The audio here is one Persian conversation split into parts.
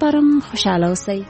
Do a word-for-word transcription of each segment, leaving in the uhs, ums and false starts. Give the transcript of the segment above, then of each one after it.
برام خوشحال اوسی.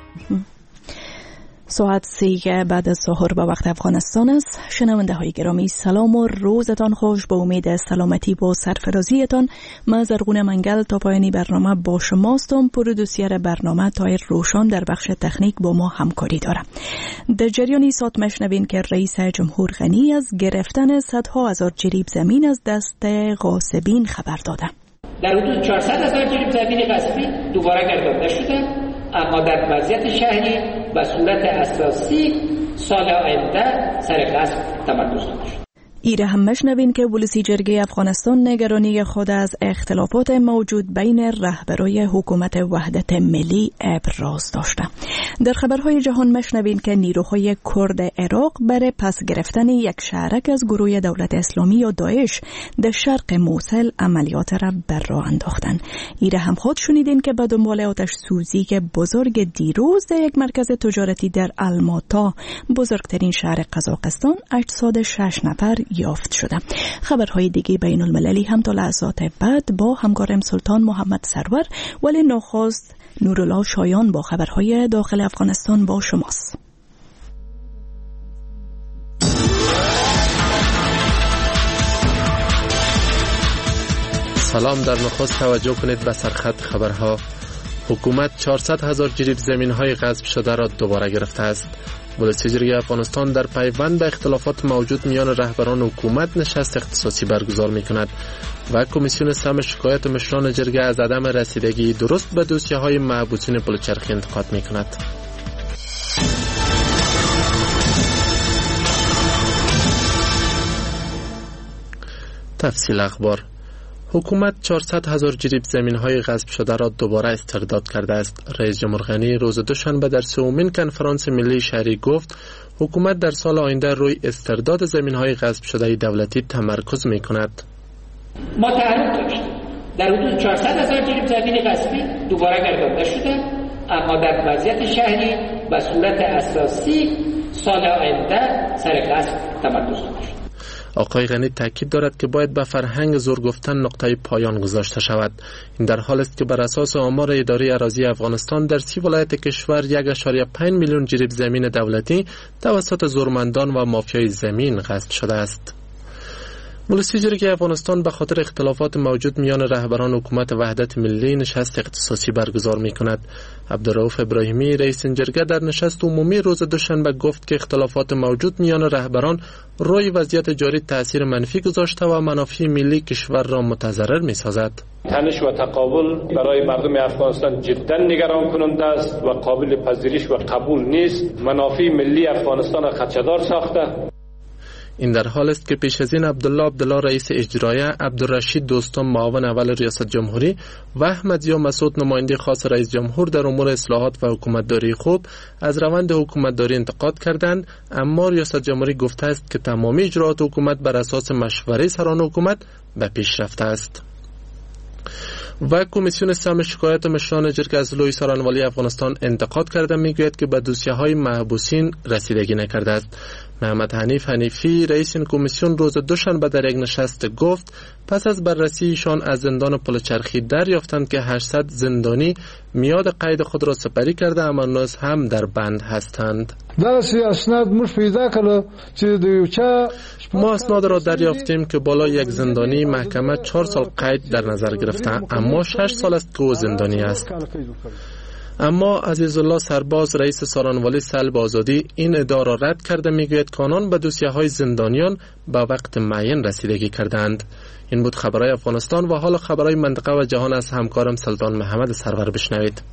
ساعت سه بعد از ظهر به وقت افغانستان است. شنونده های گرامی سلام و روزتان خوش. با امید سلامتی با سرفرازیتان من زرغون منگل تا پایانی برنامه با شماستم. پرودوسر برنامه طاهر روشان در بخش تکنیک با ما همکاری دارم. در جریان ساعت مشنوین که رئیس جمهور غنی از گرفتن صدها هزار جریب زمین از دست غاصبین خبر داده. در حدود چهارصد هزار جریب زمین غصبی دوباره گردانده شده، اما در وضعیت شهری و صورت اساسی سال آینده سر غصب تمرکز خواهد شد. ایره هم مشنوین که ولسی جرگه افغانستان نگرانی خود از اختلافات موجود بین رهبرای حکومت وحدت ملی ابراز داشته. در خبرهای جهان مشنوین که نیروهای کرد عراق برای پس گرفتن یک شهرک از گروه دولت اسلامی یا داعش در شرق موصل عملیات را بر راه انداختند. ایره هم خود شنیدین که به دنبال آتش سوزی که بزرگ دیروز در یک مرکز تجارتی در الماتا، بزرگترین شهر قزاقستان، اجساد شش نفر یافت شده. خبرهای دیگه بین المللی هم تا لحظات بعد با همکارم سلطان محمد سرور، ولی نخست نورالله شایان با خبرهای داخل افغانستان با شماست. سلام. در نخست توجه کنید به سرخط خبرها. حکومت چهارصد هزار جریب زمین‌های غصب شده را دوباره گرفته است. ولسی جرگه افغانستان در پیوند به اختلافات موجود میان رهبران حکومت نشست اختصاصی برگزار می‌کند و کمیسیون سم شکایت مشران جرگه از عدم رسیدگی درست به دوسیه‌های محبوسین پلچرخی انتقاد می‌کند. تفصیل اخبار. حکومت چهارصد هزار جریب زمین‌های غصب شده را دوباره استرداد کرده است. رئیس جمهور غنی روز دوشنبه در سومین کنفرانس ملی شهری گفت حکومت در سال آینده روی استرداد زمین‌های غصب شده دولتی تمرکز می‌کند. ما تعهد داشتیم در حدود چهارصد هزار جریب زمین غصبی دوباره گردانده شده، اما در وضعیت شهری و صورت اساسی سال آینده سر غصب تمرکز خواهد شد. آقای غنی تاکید دارد که باید به فرهنگ زور گفتن نقطه پایان گذاشته شود. این در حال است که بر اساس آمار اداره اراضی افغانستان در سی ولایت کشور یک ممیز پنج میلیون جریب زمین دولتی توسط زورمندان و مافیای زمین غصب شده است. ولسی جرگه افغانستان به خاطر اختلافات موجود میان رهبران حکومت وحدت ملی نشست اختصاصی برگزار می کند. عبدالرؤوف ابراهیمی رئیس جرگه در نشست عمومی روز دوشنبه گفت که اختلافات موجود میان رهبران روی وضعیت جاری تأثیر منفی گذاشته و منافع ملی کشور را متضرر می سازد. تنش و تقابل برای مردم افغانستان جدا نگران کننده است و قابل پذیرش و قبول نیست. منافع ملی افغانستان را خدشه‌دار ساخته. این در حال است که پیش از این عبدالله عبدالله رئیس اجرایی، عبدالرشید دوستم معاون اول ریاست جمهوری و احمد ضیا مسعود نماینده خاص رئیس جمهور در امور اصلاحات و حکومتداری خوب از روند حکومتداری انتقاد کردند، اما ریاست جمهوری گفته است که تمامی اجراءات حکومت بر اساس مشوره سران حکومت به پیش رفته است. و کمیسیون سم شکایت مشران جرگه از لوی سارنوالی افغانستان انتقاد کرده میگوید که به دوسیه‌های محبوسین رسیدگی نکرده است. محمد حنیف حنیفی رئیس این کمیسیون روز دوشنبه در یک نشست گفت پس از بررسی ایشان از زندان پلچرخی دریافتند که هشتصد زندانی میاد قید خود را سپری کرده اما هنوز هم در بند هستند. ما اسناد را دریافتیم که بالای یک زندانی محکمه چهار سال قید در نظر گرفته، اما شش سال است که او زندانی است. اما عزیزالله سرباز رئیس سارنوالی سلب آزادی این ادعا را رد کرده، میگوید که آنان به دوسیه‌های زندانیان به وقت معین رسیدگی کردند. این بود خبرهای افغانستان و حالا خبرهای منطقه و جهان از همکارم سلطان محمد سرور بشنوید.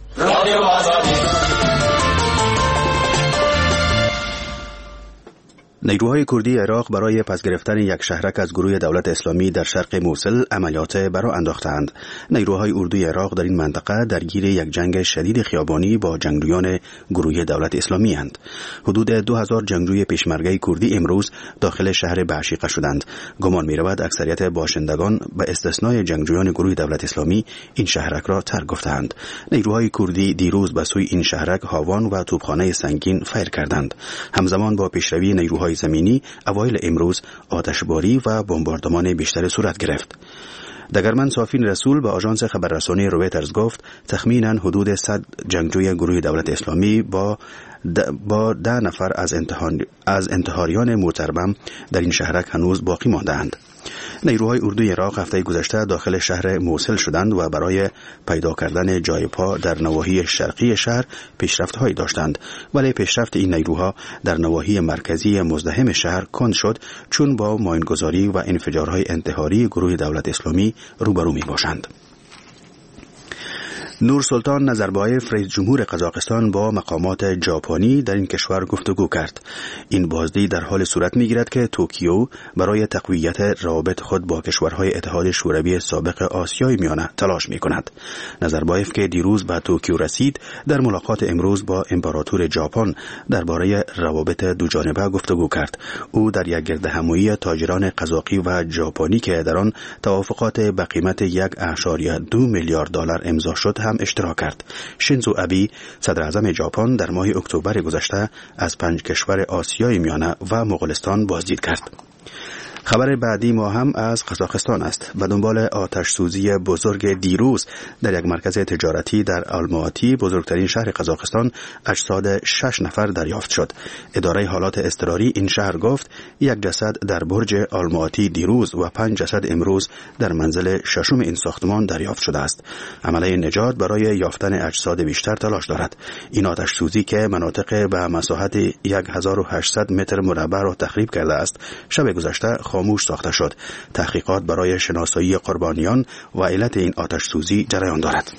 نیروهای کردی عراق برای پس گرفتن یک شهرک از گروه دولت اسلامی در شرق موصل عملیات برا انداختند. نیروهای اردوی عراق در این منطقه درگیر یک جنگ شدید خیابانی با جنگجویان گروه دولت اسلامی اند. حدود دو هزار جنگجوی پیشمرگه کردی امروز داخل شهر بعشیقه شدند. گمان می رود اکثریت باشندگان به استثنای جنگجویان گروه دولت اسلامی این شهرک را ترک گفتند. نیروهای کردی دیروز به سوی این شهرک هاوان و توپخانه سنگین فیر کردند. همزمان با پیشروی نیروهای زمینی اوایل امروز آتشباری و بمباردمان بیشتر صورت گرفت. دگرمن صافین رسول به آژانس خبررسانی رویترز گفت تخمینا حدود صد جنگجوی گروه دولت اسلامی با با ده نفر از انتحار از انتحاریان مرتربم در این شهرک هنوز باقی مانده‌اند. نیروهای اردوی عراق هفته گذشته داخل شهر موصل شدند و برای پیدا کردن جای پا در نواحی شرقی شهر پیشرفت‌هایی داشتند، ولی پیشرفت این نیروها در نواحی مرکزی مزدحم شهر کند شد چون با ماینگذاری و انفجارهای انتحاری گروه دولت اسلامی روبرو می‌باشند. نور سلطان نظربایف رئیس جمهور قزاقستان با مقامات ژاپنی در این کشور گفتگو کرد. این بازدید در حال صورت می‌گیرد که توکیو برای تقویت روابط خود با کشورهای اتحاد شوروی سابق آسیای میانه تلاش می‌کند. نظربایف که دیروز به توکیو رسید در ملاقات امروز با امپراتور ژاپن درباره روابط دوجانبه گفتگو کرد. او در یک گردهمایی تاجران قزاقی و ژاپنی که در آن توافقات به قیمت یک ممیز دو میلیارد دلار امضا شد هم اشتراک کرد. شینزو ابی صدر اعظم ژاپن در ماه اکتبر گذشته از پنج کشور آسیای میانه و مغولستان بازدید کرد. خبر بعدی ما هم از قزاقستان است. به دنبال آتش سوزی بزرگ دیروز در یک مرکز تجارتی در آلماتی، بزرگترین شهر قزاقستان، اجساد شش نفر دریافت شد. اداره حالات اضطراری این شهر گفت یک جسد در برج آلماتی دیروز و پنج جسد امروز در منزل ششم این ساختمان دریافت شده است. عمله نجات برای یافتن اجساد بیشتر تلاش دارد. این آتش سوزی که مناطق به مساحت هزار و هشتصد متر مربع را تخریب کرده است، شب گذشته خاموش ساخته شد. تحقیقات برای شناسایی قربانیان و علت این آتش سوزی جریان دارد.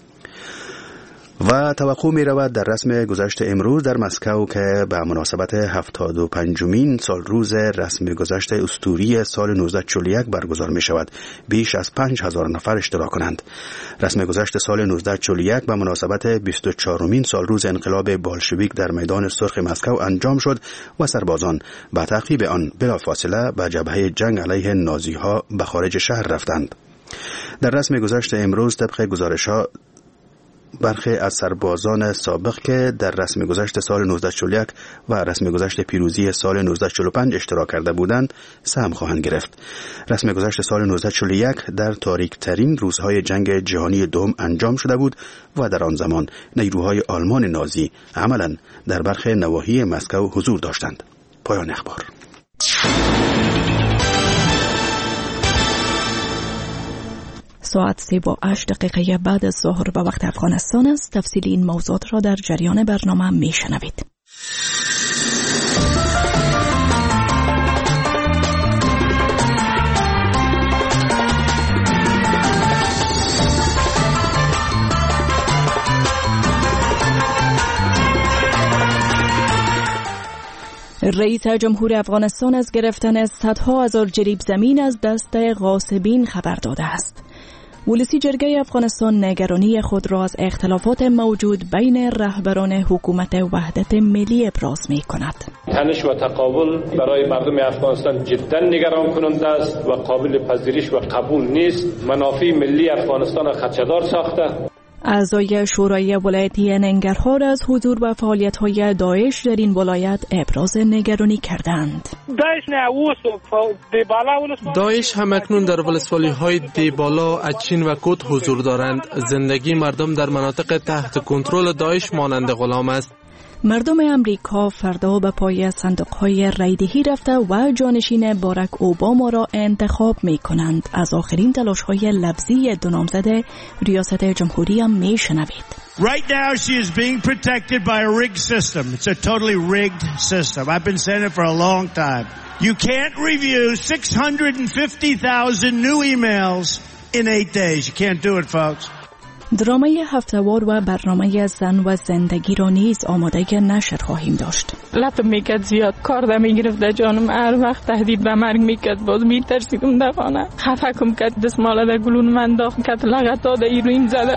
و توقع می رود در رسم گذشت امروز در مسکو که به مناسبت هفتاد و پنجمین سال روز رسم گذشت اسطوری سال نوزده چهل و یک برگزار می شود. بیش از پنج هزار نفر اشتراک کنند. رسم گذشت سال نوزده چهل و یک به مناسبت بیست و چهارمین سال روز انقلاب بالشویک در میدان سرخ مسکو انجام شد و سربازان به تعقیب آن بلافاصله به جبهه جنگ علیه نازی ها به خارج شهر رفتند. در رسم گذشت امروز طبق گزارش ها برخی از سربازان سابق که در رسم گذشت سال نوزده چهل و یک و رسم گذشت پیروزی سال نوزده چهل و پنج اشتراک کرده بودند سهم خواهند گرفت. رسم گذشت سال نوزده چهل و یک در تاریک ترین روزهای جنگ جهانی دوم انجام شده بود و در آن زمان نیروهای آلمان نازی عملاً در برخی نواحی مسکو حضور داشتند. پایان اخبار. ساعت سه با هشت دقیقه بعد از ظهر به وقت افغانستان است. تفصیل این موضوعات را در جریان برنامه می شنوید. رئیس جمهور افغانستان از گرفتن صدها هزار جریب زمین از دست غاصبین خبر داده است. ولسی جرگه افغانستان نگرانی خود را از اختلافات موجود بین رهبران حکومت وحدت ملی ابراز می کند. تنش و تقابل برای مردم افغانستان جدا نگران کننده است و قابل پذیرش و قبول نیست. منافع ملی افغانستان را خدشه‌دار ساخته. اعضای شورای ولایتی ننگرهار از حضور و فعالیت‌های داعش در این ولایت ابراز نگرانی کردند. داعش همکنون در ولسوالی‌های دیبالا، اچین و کوت حضور دارند. زندگی مردم در مناطق تحت کنترل داعش مانند غلام است. مردم امریکا فردا به پای صندوق‌های رایدهی رفته و جانشین باراک اوباما را انتخاب می‌کنند. از آخرین تلاش‌های لفظی دو نامزد ریاست جمهوری هم می‌شنوید. Right now she is being protected by a rigged system. It's a totally rigged system. I've been saying it for a long time. You can't review six hundred fifty thousand new emails in eight days. You can't do it, folks. درامای هفته‌وار و برنامه زن و زندگی را نیز آماده نشر خواهیم داشت. لطم میکرد زیاد، کار دا میگرفت در جانم، هر وقت تهدید به مرگ میکرد، باز میترسیدم در خانه. خفکم کرد، دستماله در گلون من داخت کرد، لغتا در ایروین زده.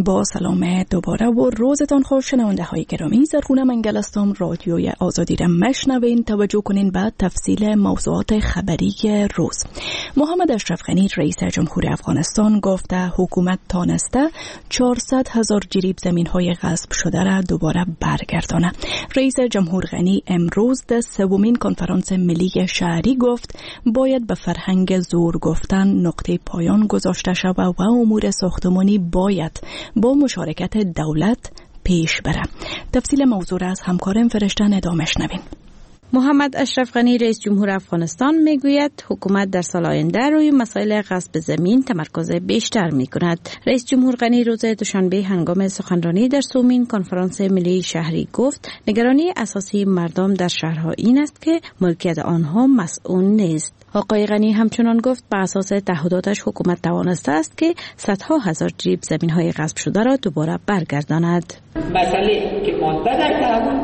با سلام دوباره و روزتان خوش شنونده های گرامی. زرخونه منگل هستم، رادیوی آزادی را مشنوین. توجه کنین به تفصیل موضوعات خبری روز. محمد اشرف غنی رئیس جمهوری افغانستان گفته حکومت تانسته چهارصد هزار جریب زمین های غصب شده را دوباره برگردانه. رئیس جمهور غنی امروز در سومین کنفرانس ملی شهری گفت باید به فرهنگ زور گفتن نقطه پایان گذاشته شود و امور ساختمانی باید با مشارکت دولت پیش بره. تفصیل موضوع از همکارم فرشته ادامه شنویم. محمد اشرف غنی رئیس جمهور افغانستان میگوید حکومت در سال آینده روی مسائل غصب زمین تمرکز بیشتر میکند. رئیس جمهور غنی روز دوشنبه هنگام سخنرانی در سومین کنفرانس ملی شهری گفت نگرانی اساسی مردم در شهرها این است که ملکیت آنها مسئول نیست. آقای غنی همچنان گفت به اساس تعهداتش حکومت توانسته است که صدها هزار جریب زمین‌های غصب شده را دوباره برگرداند. مسئله که مانده در تعهد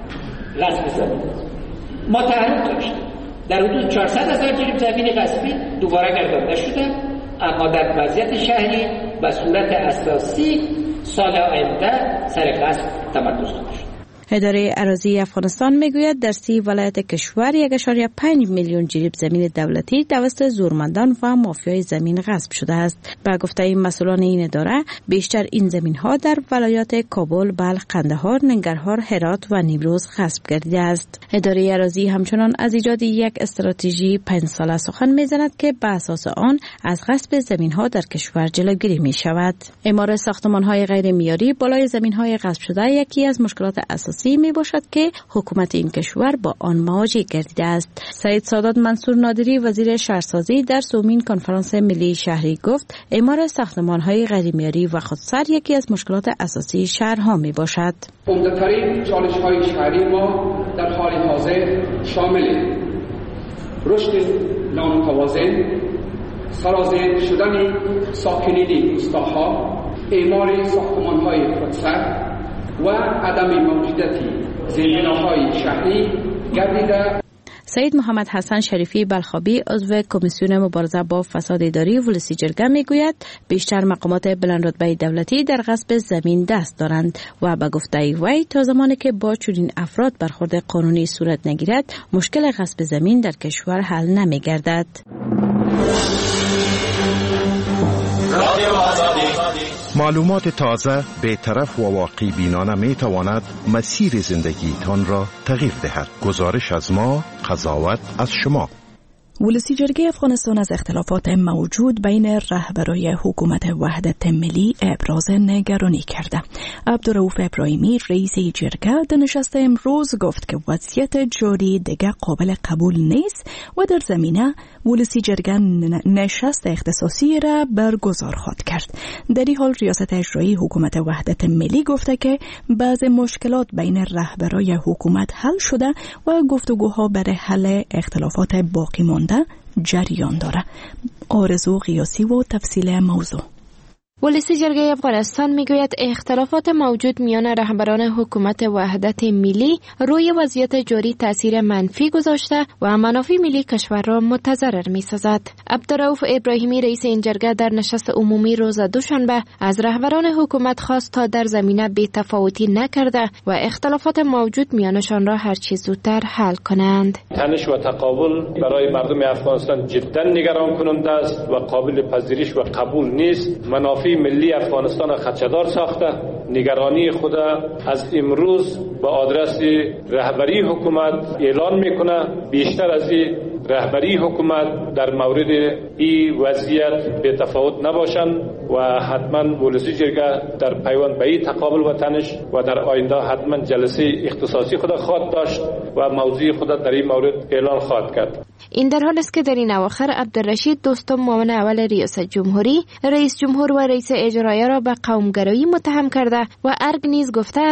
غصب زمین ما تعهد داشتیم در حدود چهارصد هزار جریب زمین غصبی دوباره گردانده شده، اما در وضعیت شهری و صورت اساسی سال آینده سر غصب تمرکز خواهد شد. اداره اراضی افغانستان میگوید در سی ولایت کشور یک ممیز پنج میلیون جریب زمین دولتی توسط زورمندان و مافیای زمین غصب شده است. با گفته مسئولان این اداره بیشتر این زمین ها در ولایات کابل، بلخ، قندهار، ننگرهار، هرات و نیمروز غصب گردیده است. اداره اراضی همچنان از ایجاد یک استراتژی پنج ساله سخن میزند که به اساس آن از غصب زمین ها در کشور جلوگیری می شود. اعمار ساختمان های غیر معیاری بالای زمین های غصب شده یکی از مشکلات اساسی می باشد که حکومت این کشور با آن مواجه گردیده است. سید سادات منصور نادری وزیر شهرسازی در سومین کنفرانس ملی شهری گفت اعمار ساختمان‌های غیر معیاری و خودسر یکی از مشکلات اساسی شهرها می باشد. عمده‌ترین چالش‌های شهری ما در حال حاضر شامل رشد نامتوازن، سرازیر شدن ساکنین روستاها، اعمار ساختمان‌های خودسر و عدم موجودیت زیربناهای شهری گردیده. سید محمد حسن شریفی بلخابی عضو کمیسیون مبارزه با فساد اداری ولسی جرگه میگوید بیشتر مقامات بلندرتبه دولتی در غصب زمین دست دارند و به گفته وی تا زمانی که با چنین افراد برخورد قانونی صورت نگیرد مشکل غصب زمین در کشور حل نمیگردد. معلومات تازه، بی‌طرف و واقعی بینانه می تواند مسیر زندگیتان را تغییر دهد. گزارش از ما، قضاوت از شما. ولسی جرگه افغانستان از اختلافات موجود بین رهبرای حکومت وحدت ملی ابراز نگرانی کرده. عبدالرؤوف ابراهیمی رئیس جرگه در نشست امروز گفت که وضعیت جاری دیگر قابل قبول نیست و در زمینه ولسی جرگه نشست اختصاصی را برگزار خواهد کرد. در این حال ریاست اجرایی حکومت وحدت ملی گفته که بعض مشکلات بین رهبرای حکومت حل شده و گفتگوها برای حل اختلافات باقی مانده جریان داره. آرزو قیاسی و تفصیل موضوع. ولسی جرگه افغانستان میگوید اختلافات موجود میان رهبران حکومت وحدت ملی روی وضعیت جاری تاثیر منفی گذاشته و منافع ملی کشور را متضرر میسازد. عبدالرؤوف ابراهیمی رئیس این جرگه در نشست عمومی روز دوشنبه از رهبران حکومت خواست تا در زمینه بی‌تفاوتی نکرده و اختلافات موجود میانشان را هر چه زودتر حل کنند. تنش و تقابل برای مردم افغانستان جدا نگران کننده است و قابل پذیرش و قبول نیست. منافع ملی افغانستان خدشه‌دار ساخته. نگرانی خود از امروز به آدرس رهبری حکومت اعلان میکنه. بیشتر از این رهبری حکومت در مورد این وضعیت به تفاوت نباشند و حتما ولسی جرگه در پیوند به این تقابل و تنش و در آینده حتما جلسه اختصاصی خود خواهد داشت و موضوع خود در این مورد اعلان خواهد کرد. این در حال است که در این اواخر عبدالرشید دوستم معاون اول ریاست جمهوری رئیس جمهور و رئیس اجرایی را به قومگرایی متهم کرده و ارگ نیز گفته است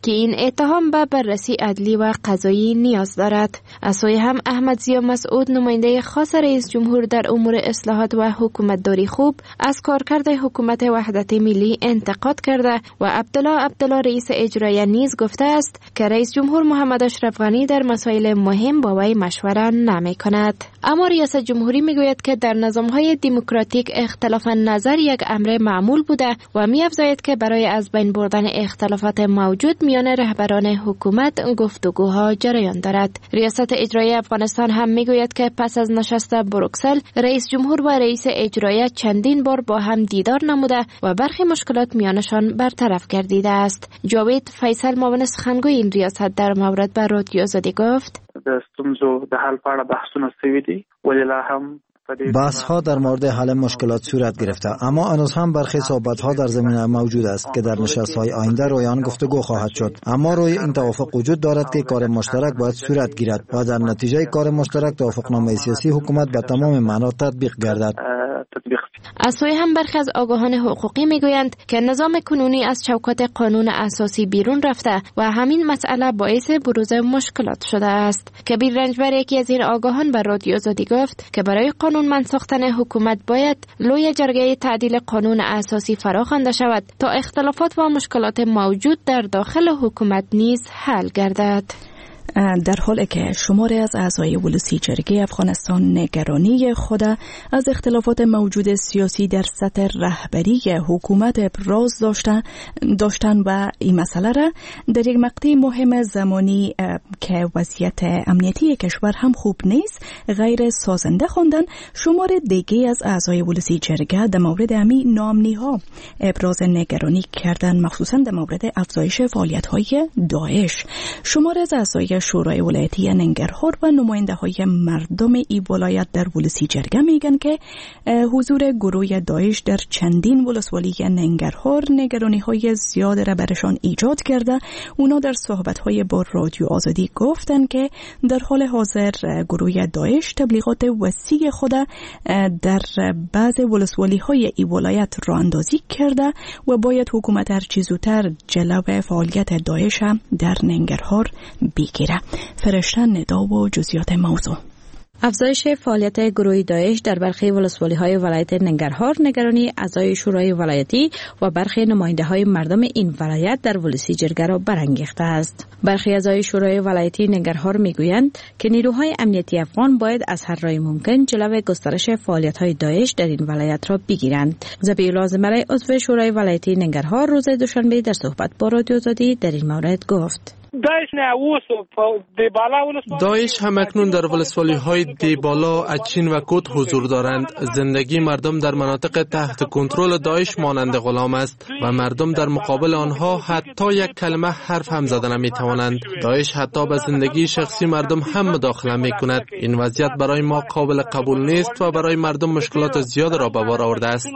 که این اتهام به بررسی عدلی و قضایی نیاز دارد. از سوی هم احمد ضیا مسعود نماینده خاص رئیس جمهور در امور اصلاحات و حکومتداری خوب از کارکرد حکومت وحدت ملی انتقاد کرده و عبدالله عبدالله رئیس اجرایی نیز گفته است که رئیس جمهور محمد اشرف غنی در مسائل مهم با وی مشوره نمی کند. اما ریاست جمهوری می گوید که در نظام‌های دموکراتیک اختلاف نظر یک امر معمول بوده و می افزاید که برای از بین بردن اختلافات موجود میان رهبران حکومت گفتگوها جریان دارد. ریاست اجرایی افغانستان هم می گوید که پس از نشست بروکسل رئیس جمهور و رئیس اجرایی چندین بار با هم دیدار نموده و برخی مشکلات میانشان برطرف گردیده است. جاوید فیصل معاون سخنگوی این ریاست در مورد به رادیو آزادی گفت: د ستونزو د حل په اړه بحثونه شوي دي ولې لا هم بحث ها در مورد حل مشکلات صورت گرفته، اما هنوز هم برخی صحبت ها در زمینه موجود است که در نشست های آینده روی آن گفتگو خواهد شد. اما روی این توافق وجود دارد که کار مشترک باید صورت گیرد و در نتیجه کار مشترک توافقنامه سیاسی حکومت به تمام معنا تطبیق گردد. از سوی هم برخی از آگاهان حقوقی میگویند که نظام کنونی از چوکات قانون اساسی بیرون رفته و همین مسئله باعث بروز مشکلات شده است. کبیر رنجبر یکی از این آگاهان به رادیو آزادی گفت که برای قانونمند ساختن حکومت باید لوی جرگه تعدیل قانون اساسی فراخوانده شود تا اختلافات و مشکلات موجود در داخل حکومت نیز حل گردد. در حالی که شماری از اعضای ولسی جرگه افغانستان نگرانی خود از اختلافات موجود سیاسی در سطح رهبری حکومت ابراز داشتن داشتن و این مسئله را در یک مقطع مهم زمانی که وضعیت امنیتی کشور هم خوب نیست غیر سازنده خواندن، شمار دیگه از اعضای ولسی جرگه در مورد همین ناامنی ها ابراز نگرانی کردن، مخصوصا در مورد افزایش فعالیت های داعش. شمار از اعضای شورای ولایتی ننگرهار و نماینده های مردم ای ولایت در ولسی جرگه میگن که حضور گروه داعش در چندین ولسوالی ننگرهار نگرانی های زیاد را برشان ایجاد کرده. اونا در صحبت های با رادیو آزادی گفتن که در حال حاضر گروه داعش تبلیغات وسیع خود در بعض ولسوالی های ای ولایت راه اندازی کرده و باید حکومت هر چه زودتر جلو فعالیت داعش در ننگرهار بگیره. فرشته ندا و جزئیات موضوع. افزایش فعالیت گروه داعش در برخی ولسوالی‌های ولایت ننگرهار نگرانی اعضای شورای ولایتی و برخی نماینده‌های مردم این ولایت در ولسی جرگه را برانگیخته است. برخی اعضای شورای ولایتی ننگرهار میگویند که نیروهای امنیتی افغان باید از هر راه ممکن جلوی گسترش فعالیت‌های داعش در این ولایت را بگیرند. ذبیح‌الله زمره عضو شورای ولایتی ننگرهار روز دوشنبه در صحبت با رادیو آزادی در این مورد گفت: داعش همکنون در ولسوالی های دیبالا، اچین و کوت حضور دارند. زندگی مردم در مناطق تحت کنترل داعش مانند غلام است و مردم در مقابل آنها حتی یک کلمه حرف هم زدن نمی توانند. داعش حتی به زندگی شخصی مردم هم مداخله می کند. این وضعیت برای ما قابل قبول نیست و برای مردم مشکلات زیاد را به بار آورده است.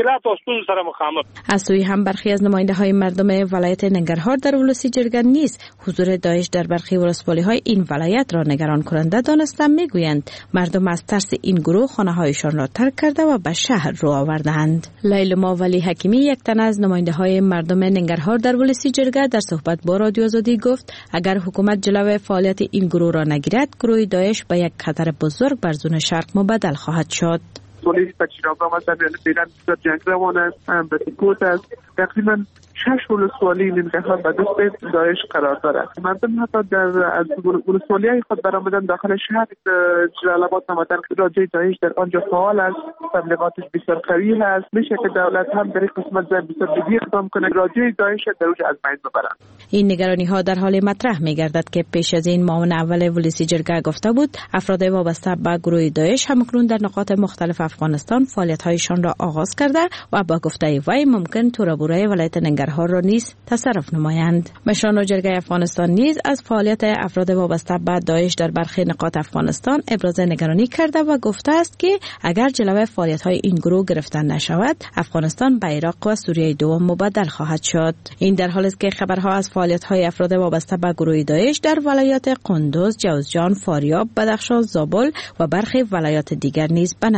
از سوی هم برخی از نماینده های مردم ولایت ننگرهار در ولسی جرگه نیز حضور داعش در برخی ولسوالی‌های این ولایت را نگران کننده دانسته میگویند مردم از ترس این گروه خانه‌هایشان را ترک کرده و به شهر رو آوردند. لیلما ولی حکیمی یک تن از نماینده‌های مردم ننگرهار در ولسی جرگه در صحبت با رادیو آزادی گفت اگر حکومت جلوی فعالیت این گروه را نگیرد، گروه داعش به یک خطر بزرگ بر زون شرق مبدل خواهد شد. پلیس و چراغا مثلا فعلا بسیار جنگ روان است، به کوت است. تقریبا شش ولسوالی ننگرهار به دست داعش قرار دارد. مردم حتی در از ولسوالی‌های خود برآمدن داخل شهر جلال آباد نمودن که راجع داعش در آنجا فعال است، تبلیغاتش بسیار قوی است. میشه که دولت هم در این قسمت بسیار بدی اقدام کنه راجع داعش در اونجا از بین ببرند. این نگرانی ها در حال مطرح می‌گردد که پیش از این معاون اول ولسی جرگه گفته بود افراد وابسته به گروه داعش همکنون در نقاط مختلف افغانستان فعالیت‌هایشان را آغاز کرده و با گفته وی ممکن تورابورای ولایت ننگرهار را نیز تصرف نمایند. مشران جرگه افغانستان نیز از فعالیت افراد وابسته به داعش در برخی نقاط افغانستان ابراز نگرانی کرده و گفته است که اگر جلوی فعالیت‌های این گروه گرفته نشود، افغانستان به عراق و سوریه دوم مبدل خواهد شد. این در حالی است که خبرها از فعالیت‌های افراد وابسته به گروه داعش در ولایات قندوز، جوزجان، فاریاب، بدخشان، زابل و برخی ولایات دیگر نیز به نشر رسید.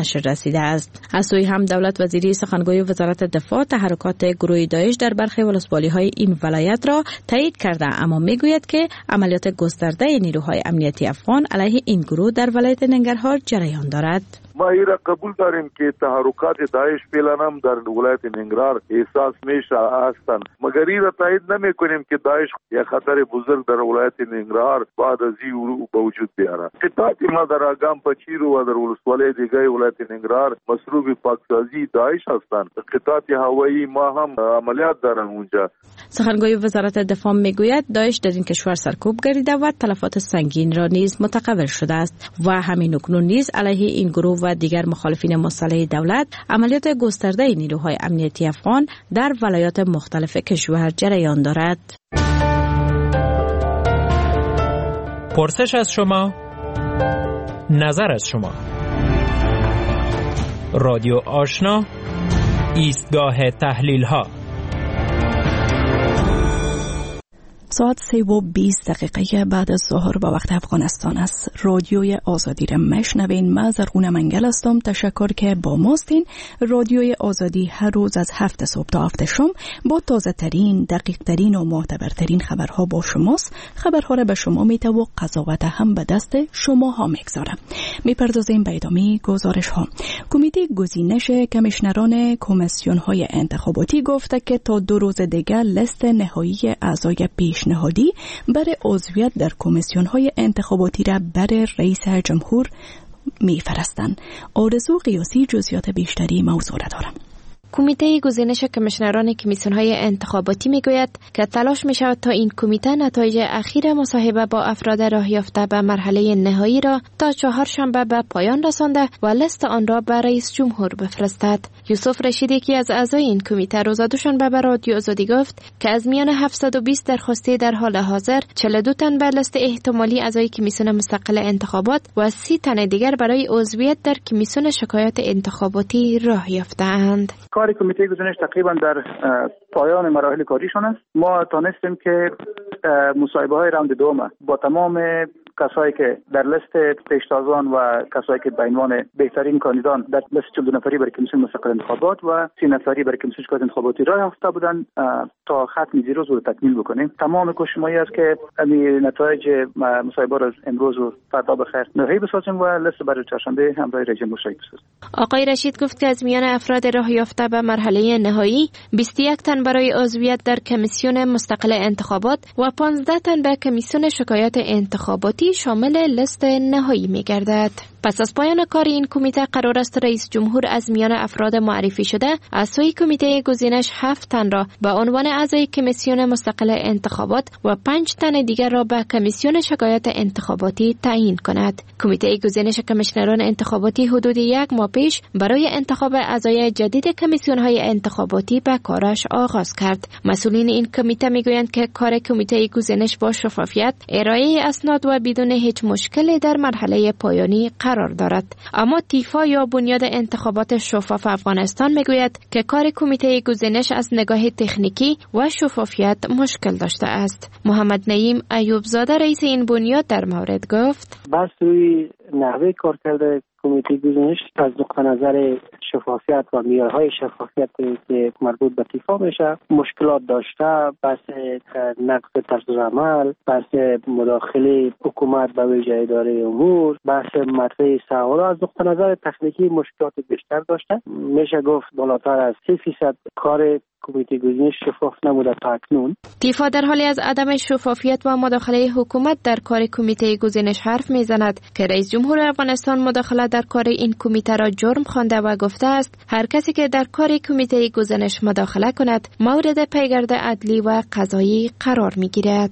رسیده است. از سوی هم دولت وزیری سخنگوی وزارت دفاع تحرکات گروه داعش در برخی ولسوالی‌های این ولایت را تایید کرده، اما میگوید که عملیات گسترده نیروهای امنیتی افغان علیه این گروه در ولایت ننگرهار جریان دارد. ما ایرا قبول داریم که تحرکات داعش فعلا هم در ولایت ننگرهار احساس میشه هستند، مگر ایرا تایید نمی کنیم که داعش یک خطر بزرگ در ولایت ننگرهار بعد از این به وجود بیاره. قطعات ما در آگام پچیر و در ولسوالی دیگه ولایت ننگرهار مصروف پاکسازی داعش هستند. قطعات هوایی ما هم عملیات دارن اونجا. سخنگوی وزارت دفاع میگوید داعش در این کشور سرکوب گردیده و تلفات سنگین را نیز متقبل شده است و همین اکنون نیز علیه این گروه و دیگر مخالفین مسلح دولت عملیات گسترده نیروهای امنیتی افغان در ولایات مختلف کشور جریان دارد. پرسش از شما، نظر از شما. رادیو آشنا، ایستگاه تحلیل ها. ساعت سه و بیست دقیقه بعد از ظهر با وقت افغانستان است. رادیوی آزادی را مشنوین. من زرغونه منگل هستم. تشکر که با ماستین. رادیوی آزادی هر روز از هفت صبح تا هفت شام با تازه ترین، دقیق ترین و معتبرترین خبرها با شماست. خبرها را به شما میته و قضاوت هم به دست شما ها میگذاره. میپردازیم به ادامه گزارش ها. کمیته گزینش کمیشنران کمیسیون های انتخاباتی گفته که تا دو روز دیگر لیست نهایی اعضای پیشنهادی برای عضویت در کمیسیون‌های انتخاباتی را برای رئیس جمهور می‌فرستند. آرزو قیاسی جزئیات بیشتری موضوع را دارد. کمیته گزینش کمیشنران کمیسیون‌های انتخاباتی میگوید که تلاش می‌شود تا این کمیته نتایج اخیر مصاحبه با افراد راه یافته به مرحله نهایی را تا چهارشنبه به پایان رسانده و لیست آن را به رئیس جمهور بفرستد. یوسف رشیدی که از اعضای این کمیته روز دوشنبه به رادیو آزادی گفت که از میان هفتصد و بیست درخواسته در حال حاضر چهل و دو تن به لیست احتمالی اعضای کمیسیون مستقل انتخابات و سی تن دیگر برای عضویت در کمیسیون شکایات انتخاباتی راه یافته‌اند. کار کمیته گزینش تقریبا در پایان مراحل کاریشان است. ما تانستیم که مصاحبه های راند دوم با تمام کسایی که در لیست پیشتازان و کسایی که به عنوان بهترین کاندیدان در لیست چهل و دو نفری برای کمیسیون مستقل انتخابات و سی نفری برای کمیسیون شکایات انتخاباتی راه یافته بودند تا ختم روز رو تکمیل بکنیم. تمام کوشش ما است که این نتایج مصاحبه را امروز و فردا بخیر نهایی بسازیم و لیست برای چهارشنبه همراه رئیس جمهور شایع بسازیم. آقای رشید گفت که از میان افراد راه یافته به مرحله نهایی بیست و یک تن برای عضویت در کمیسیون مستقل انتخابات و پانزده تن به کمیسیون شکایات انتخاباتی شامل لیست نهایی می‌گردد. پس از پایان کار این کمیته قرار است رئیس جمهور از میان افراد معرفی شده از سوی کمیته گزینش هفت تن را به عنوان اعضای کمیسیون مستقل انتخابات و پنج تن دیگر را به کمیسیون شکایات انتخاباتی تعیین کند. کمیته گزینش کمیشنران انتخاباتی حدود یک ماه پیش برای انتخاب اعضای جدید کمیسیون‌های انتخاباتی به کارش آغاز کرد. مسئولین این کمیته میگویند که کار کمیته گزینش با شفافیت، ارائه اسناد و بدون هیچ مشکلی در مرحله پایانی قرار دارد. اما تیفا یا بنیاد انتخابات شفاف افغانستان میگوید که کار کمیته گزینش از نگاه تکنیکی و شفافیت مشکل داشته است. محمد نعیم ایوب زاده رئیس این بنیاد در مورد گفت: بحث روی نحوه کار کرده کمیته گزینش از نقطه نظر شفافیت و معیارهای شفافیت که مربوط به تیفا میشه مشکلات داشته. بحث نقض طرز عمل، بحث مداخله حکومت به ویژه اداره امور، بحث مطرح سوال از نقطه نظر تکنیکی مشکلات بیشتر داشته. میشه گفت بالاتر از سی فیصد کار کمیته گزینش شفاف نبوده تا اکنون. تیفا در حالی از عدم شفافیت و مداخله حکومت در کار کمیته گزینش حرف میزند که رئیس جمهور افغانستان مداخله در کار این کمیته را جرم خوانده و گفته است هر کسی که در کار کمیته گزینش مداخله کند مورد پیگرد عدلی و قضایی قرار میگیرد.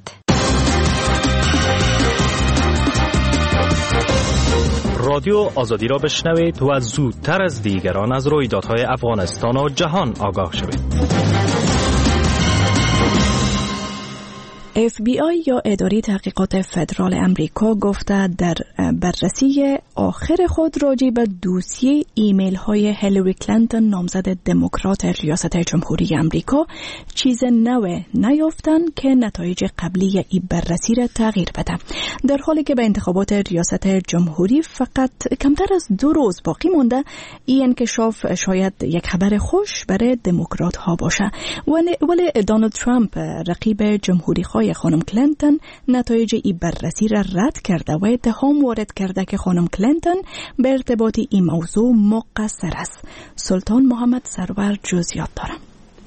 رادیو آزادی را بشنوید و زودتر از دیگران از رویدادهای افغانستان و جهان آگاه شوید. اف بی آی یا اداره تحقیقات فدرال امریکا گفته در بررسی آخر خود راجع به دوسیه ایمیل های هیلاری کلینتون نامزد دموکرات ریاست جمهوری امریکا چیز نو نیافتن که نتایج قبلی این بررسی را تغییر بده. در حالی که به انتخابات ریاست جمهوری فقط کمتر از دو روز باقی مونده، این انکشاف شاید یک خبر خوش برای دموکرات ها باشه. ولی دونالد ترامپ رقیب جمهوری خواه خانم کلینتون نتایج این بررسی را رد کرده و اتهام وارد کرده که خانم کلینتون به ارتباط این موضوع مقصر است. سلطان محمد سرور جزئیات دارم.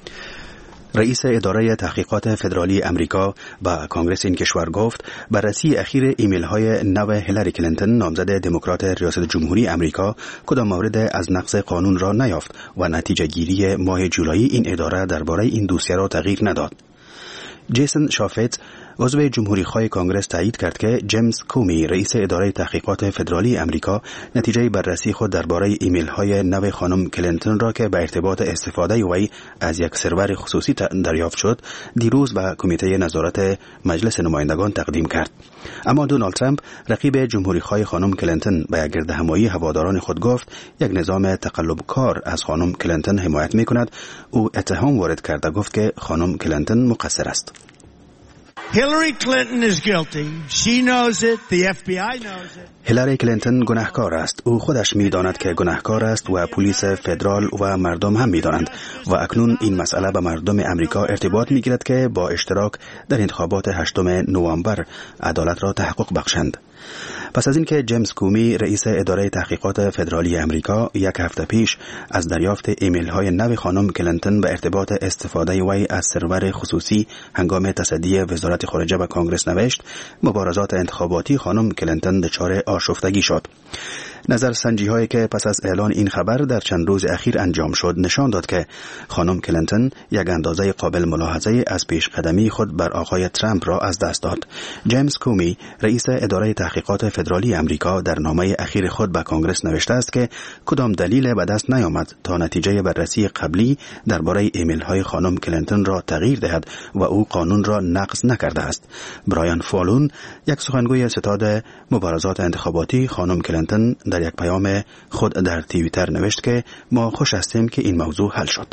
رئیس اداره تحقیقات فدرالی امریکا با کانگرس این کشور گفت بررسی اخیر ایمیل های نو هیلاری کلینتون نامزد دموکرات ریاست جمهوری امریکا کدام مورد از نقض قانون را نیافت و نتیجه گیری ماه جولای این اداره درباره این دوسیه را تغییر نداد. جیسن شافت عضو جمهوری خواه کانگرس تایید کرد که جیمز کومی رئیس اداره تحقیقات فدرالی امریکا نتیجه بررسی خود درباره ایمیل های نو خانم کلینتون را که به ارتباط استفاده وی از یک سرور خصوصی دریافت شد دیروز به کمیته نظارت مجلس نمایندگان تقدیم کرد. اما دونالد ترامپ رقیب جمهوری خواه خانم کلینتون به یک گردهمایی هواداران خود گفت یک نظام تقلب کار از خانم کلینتون حمایت می‌کند. او اتهام وارد کرده گفت که خانم کلینتون مقصر است. Hillary Clinton is guilty. She knows it. The اف بی آی knows it. هیلاری کلینتون گناهکار است. او خودش می‌داند که گناهکار است و پلیس فدرال و مردم هم می‌دانند و اکنون این مسئله به مردم امریکا ارتباط می‌گیرد که با اشتراک در انتخابات هشتم نوامبر عدالت را تحقق بخشند. پس از اینکه جیمز کومی رئیس اداره تحقیقات فدرالی امریکا یک هفته پیش از دریافت ایمیل های نو خانم کلینتون به ارتباط استفاده وی از سرور خصوصی هنگام تصدی وزارت خارجه به کانگرس نوشت، مبارزات انتخاباتی خانم کلینتون دچار آشفتگی شد. نظرسنجی هایی که پس از اعلان این خبر در چند روز اخیر انجام شد نشان داد که خانم کلینتون یک اندازه قابل ملاحظه از پیش قدمی خود بر آقای ترامپ را از دست داد. جیمز کومی رئیس اداره تحقیقات فدرالی امریکا در نامه اخیر خود به کانگرس نوشته است که کدام دلیل به دست نیامد تا نتیجه بررسی قبلی درباره ایمیل های خانم کلینتون را تغییر دهد و او قانون را نقض نکرده است. برایان فالون یک سخنگوی ستاد مبارزات انتخاباتی خانم کلینتون در یک پیام خود در توییتر نوشت که ما خوش هستیم که این موضوع حل شد.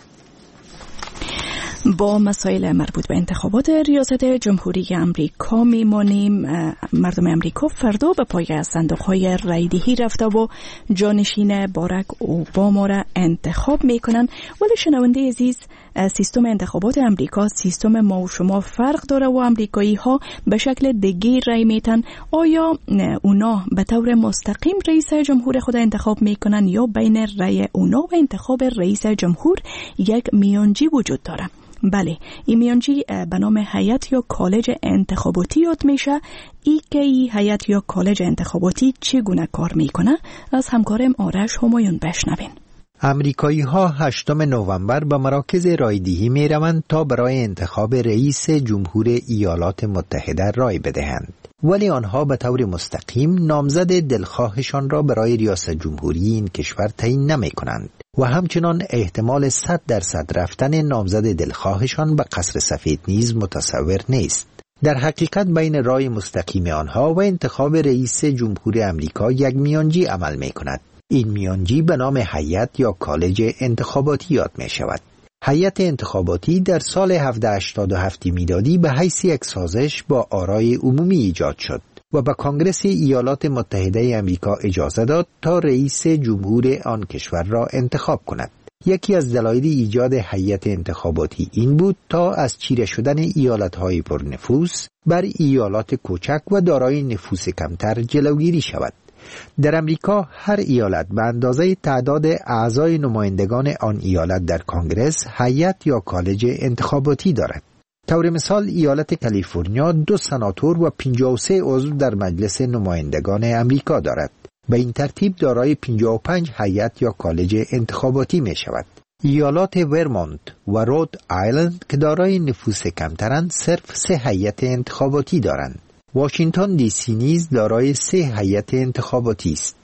با مسائل مربوط به انتخابات ریاست جمهوری امریکا میمانیم. مردم امریکا فردا به پای صندوق‌های رایدهی رفته و جانشین باراک اوباما را انتخاب میکنن. ولی شنونده عزیز، سیستم انتخابات امریکا سیستم ما و شما فرق داره و امریکایی ها به شکل دیگه رای میتن. آیا اونا به طور مستقیم رئیس جمهور خود انتخاب میکنن یا بین رای اونا و انتخاب رئیس جمهور یک میانجی وجود داره؟ بله، این میانجی به نام هیئت یا کالج انتخاباتی یاد میشه. ای که ای هیئت یا کالج انتخاباتی چگونه کار میکنه از همکارم آرش همایون بشنوین. امریکایی ها هشتم نوامبر به مراکز رایدهی می روند تا برای انتخاب رئیس جمهور ایالات متحده رای بدهند. ولی آنها به طور مستقیم نامزد دلخواهشان را برای ریاست جمهوری این کشور تعیین نمی کنند و همچنان احتمال صد درصد رفتن نامزد دلخواهشان به قصر سفید نیز متصور نیست. در حقیقت بین رای مستقیم آنها و انتخاب رئیس جمهور امریکا یک میانجی عمل می کند. این میانجی به نام هیئت یا کالج انتخاباتی یاد می شود. هیئت انتخاباتی در سال هفتصد و هشتاد و هفت میلادی به حیث یک سازش با آرای عمومی ایجاد شد و به کانگرس ایالات متحده امریکا اجازه داد تا رئیس جمهور آن کشور را انتخاب کند. یکی از دلایل ایجاد هیئت انتخاباتی این بود تا از چیره شدن ایالت‌های پرنفوذ بر ایالات کوچک و دارای نفوذ کمتر جلوگیری شود. در امریکا هر ایالت به اندازه تعداد اعضای نمایندگان آن ایالت در کانگرس هیئت یا کالج انتخاباتی دارد. طور مثال ایالت کالیفرنیا دو سناتور و پنجاه و سه عضو در مجلس نمایندگان امریکا دارد. به این ترتیب دارای پنجاه و پنج هیئت یا کالج انتخاباتی می شود. ایالات ورمونت و رود آیلند که دارای نفوذ کمترند صرف سه هیئت انتخاباتی دارند. واشنگتن دی سی نیز دارای سه هیئت انتخاباتی است.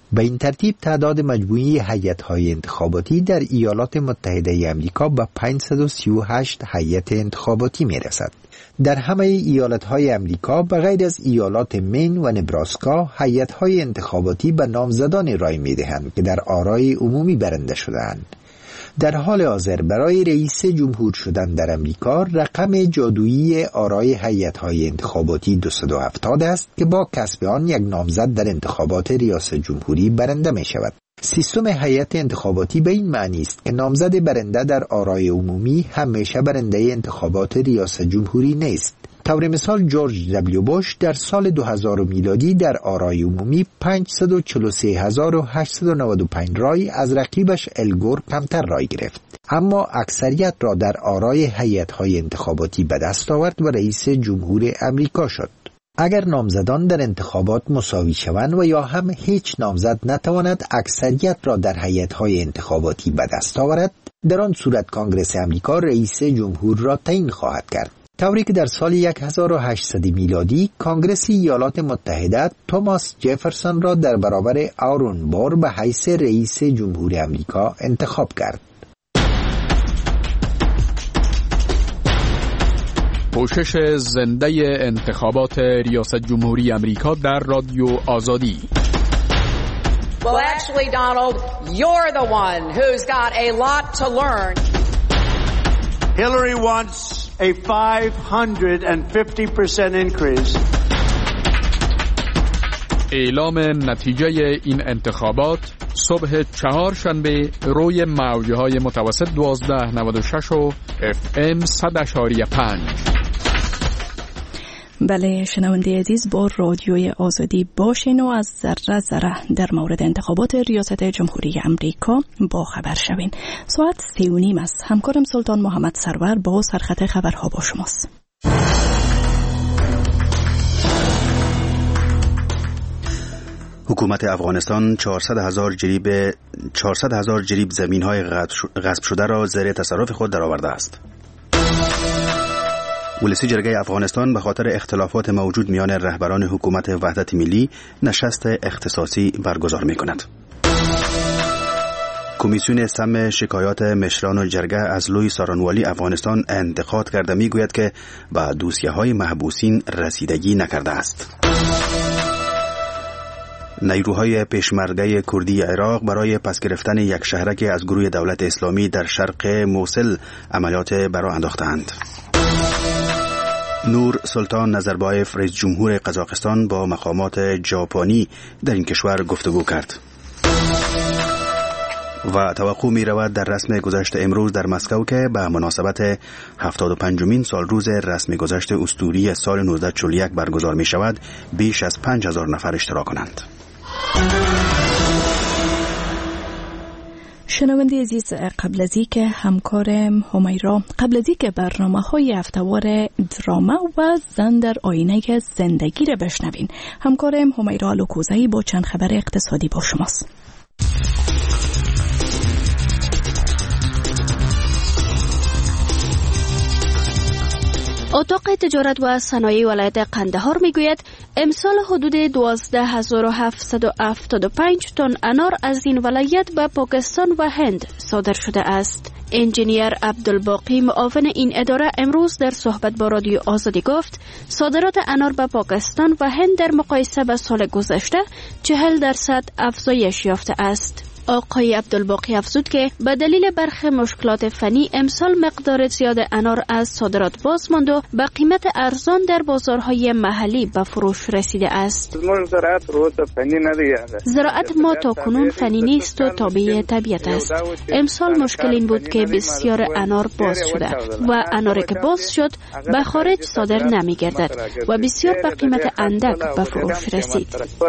به این ترتیب تعداد مجموعی هیئت‌های انتخاباتی در ایالات متحده آمریکا به پانصد و سی و هشت هیئت انتخاباتی میرسد. در همه ایالت‌های آمریکا به غیر از ایالات مین و نبراسکا هیئت‌های انتخاباتی به نامزدان رای می‌دهند که در آرای عمومی برنده شده‌اند. در حال حاضر برای رئیس جمهور شدن در امریکا رقم جادویی آرای هیئت‌های انتخاباتی دویست و هفتاد است که با کسب آن یک نامزد در انتخابات ریاست جمهوری برنده می شود. سیستم هیئت انتخاباتی به این معنی است که نامزد برنده در آرای عمومی همیشه برنده انتخابات ریاست جمهوری نیست. طور مثال جورج دبلیو بوش در سال دو هزار میلادی در آرای عمومی پانصد و چهل و سه هزار و هشتصد و نود و پنج رای از رقیبش الگور کمتر رای گرفت، اما اکثریت را در آرای هیئت‌های انتخاباتی به دست آورد و رئیس جمهور امریکا شد. اگر نامزدان در انتخابات مساوی شوند و یا هم هیچ نامزد نتواند اکثریت را در هیئت‌های انتخاباتی به دست آورد، در آن صورت کانگرس امریکا رئیس جمهور را تعیین خواهد کرد. طوری که در سال هزار و هشتصد میلادی کانگرس ایالات متحده توماس جفرسون را در برابر آرون بور به حیث رئیس جمهور امریکا انتخاب کرد. پوشش زنده انتخابات ریاست جمهوری امریکا در رادیو آزادی. Well, actually, Donald, you're the one who's got a lot to learn. Hillary wants a five hundred fifty percent increase. اعلام نتیجه این انتخابات صبح چهارشنبه روی موج‌های متوسط دوازده نود و شش و اف ام صد اشاری پنج. بله شنونده عزیز، با رادیوی آزادی باشین و از ذره ذره در مورد انتخابات ریاست جمهوری امریکا با خبر شوین. ساعت سی و نیم است. همکارم سلطان محمد سرور با سرخط خبرها با شماست. حکومت افغانستان چهارصد هزار جریب چهارصد هزار جریب زمین‌های غصب شده را زیر تصرف خود درآورده است. ولسی جرگه افغانستان به خاطر اختلافات موجود میان رهبران حکومت وحدت ملی نشست اختصاصی برگزار می‌کند. کمیسیون سم شکایات مشران جرگه از لوی سارانوالی افغانستان انتقاد کرده میگوید که به دوسیه‌های محبوسین رسیدگی نکرده است. نیروهای پیشمرگه کردی عراق برای پس گرفتن یک شهرک از گروه دولت اسلامی در شرق موصل عملیات برا انداختند. نور سلطان نظربایف رئیس جمهور قزاقستان با مقامات ژاپنی در این کشور گفتگو کرد و توقع می رود در رسم گذشت امروز در مسکو که به مناسبت هفتاد و پنجمین سال روز رسم گذشت اسطوری سال نوزده چهل و یک برگزار می شود بیش از پنج هزار نفر اشتراک کنند. شنونده عزیز، قبل از اینکه همکارم همیرا قبل از اینکه برنامه‌های هفته‌وار دراما و زن در آینه زندگی را بشنوین، همکارم همیرا لوکوزایی با چند خبر اقتصادی با شماست. اتاق تجارت و صنایع ولایت قندهار میگوید امسال حدود دوازده هزار و هفتصد و هفتاد و پنج تن انار از این ولایت به پاکستان و هند صادر شده است. انجینیر عبدالباقی معاون این اداره امروز در صحبت با رادیو آزادی گفت صادرات انار به پاکستان و هند در مقایسه با سال گذشته چهل درصد افزایش یافته است. آقای عبدالباقی افزود که به دلیل برخی مشکلات فنی امسال مقدار زیاد انار از صادرات باز ماند و به قیمت ارزان در بازارهای محلی به فروش رسیده است. زراعت ما تا کنون فنی نیست و تابع طبیعت است. امسال مشکل این بود که بسیار انار باز شده و اناری که باز شد به خارج صادر نمی گردد و بسیار به قیمت اندک به فروش رسید.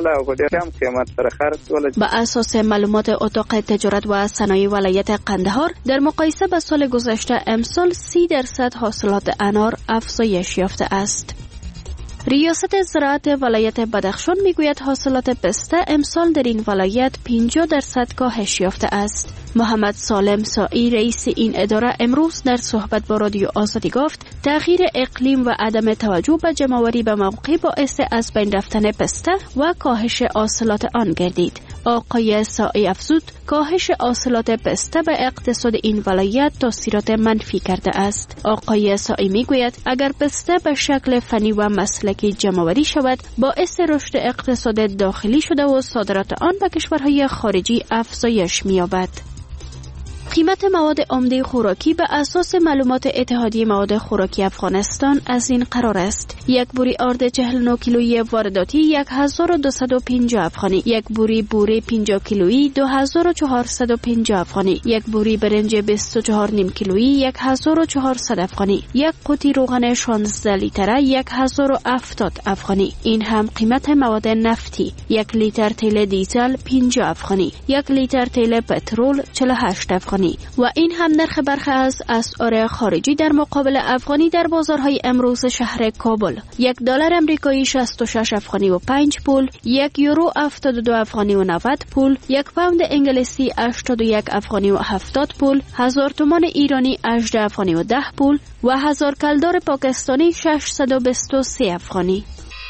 به اساس معلومات اتاق تجارت و صنایع ولایت قندهار در مقایسه با سال گذشته امسال سی درصد حاصلات انار افزایش یافته است. ریاست زراعت ولایت بدخشان میگوید حاصلات پسته امسال در این ولایت پنجاه درصد کاهش یافته است. محمد سالم سائی رئیس این اداره امروز در صحبت با رادیو آزادی گفت تغییر اقلیم و عدم توجه به جمع‌آوری به موقع باعث از بین رفتن پسته و کاهش حاصلات آن گردید آقای سائی افزود کاهش حاصلات پسته به اقتصاد این ولایت تاثیرات منفی کرده است. آقای سائی میگوید اگر پسته به شکل فنی و مسلکی جمع‌آوری شود باعث رشد اقتصاد داخلی شده و صادرات آن به کشورهای خارجی افزایش می‌یابد. قیمت مواد عمده خوراکی به اساس معلومات اتحادیه مواد خوراکی افغانستان از این قرار است: یک بوری آرد چهل و نه کیلویی وارداتی یک هزار و دویست و پنجاه افغانی، یک بوری بوره پنجاه کیلویی دو هزار و چهارصد و پنجاه افغانی، یک بوری برنج بیست و چهار نیم کیلویی یک هزار و چهارصد افغانی، یک قوطی روغن شانزده لیتره یک هزار و هفتاد افغانی. این هم قیمت مواد نفتی: یک لیتر تیل دیزل پنجاه افغانی، یک لیتر تیل پترول چهل و هشت افغانی و این هم نرخ برخی از اسعار خارجی در مقابل افغانی در بازارهای امروز شهر کابل: یک دلار امریکایی شصت و شش افغانی و پنج پول، یک یورو هفتاد و دو افغانی و نود پول، یک پوند انگلیسی هشتاد و یک افغانی و هفتاد پول، هزار تومان ایرانی هجده افغانی و ده پول و هزار کلدار پاکستانی ششصد و بیست و سه افغانی.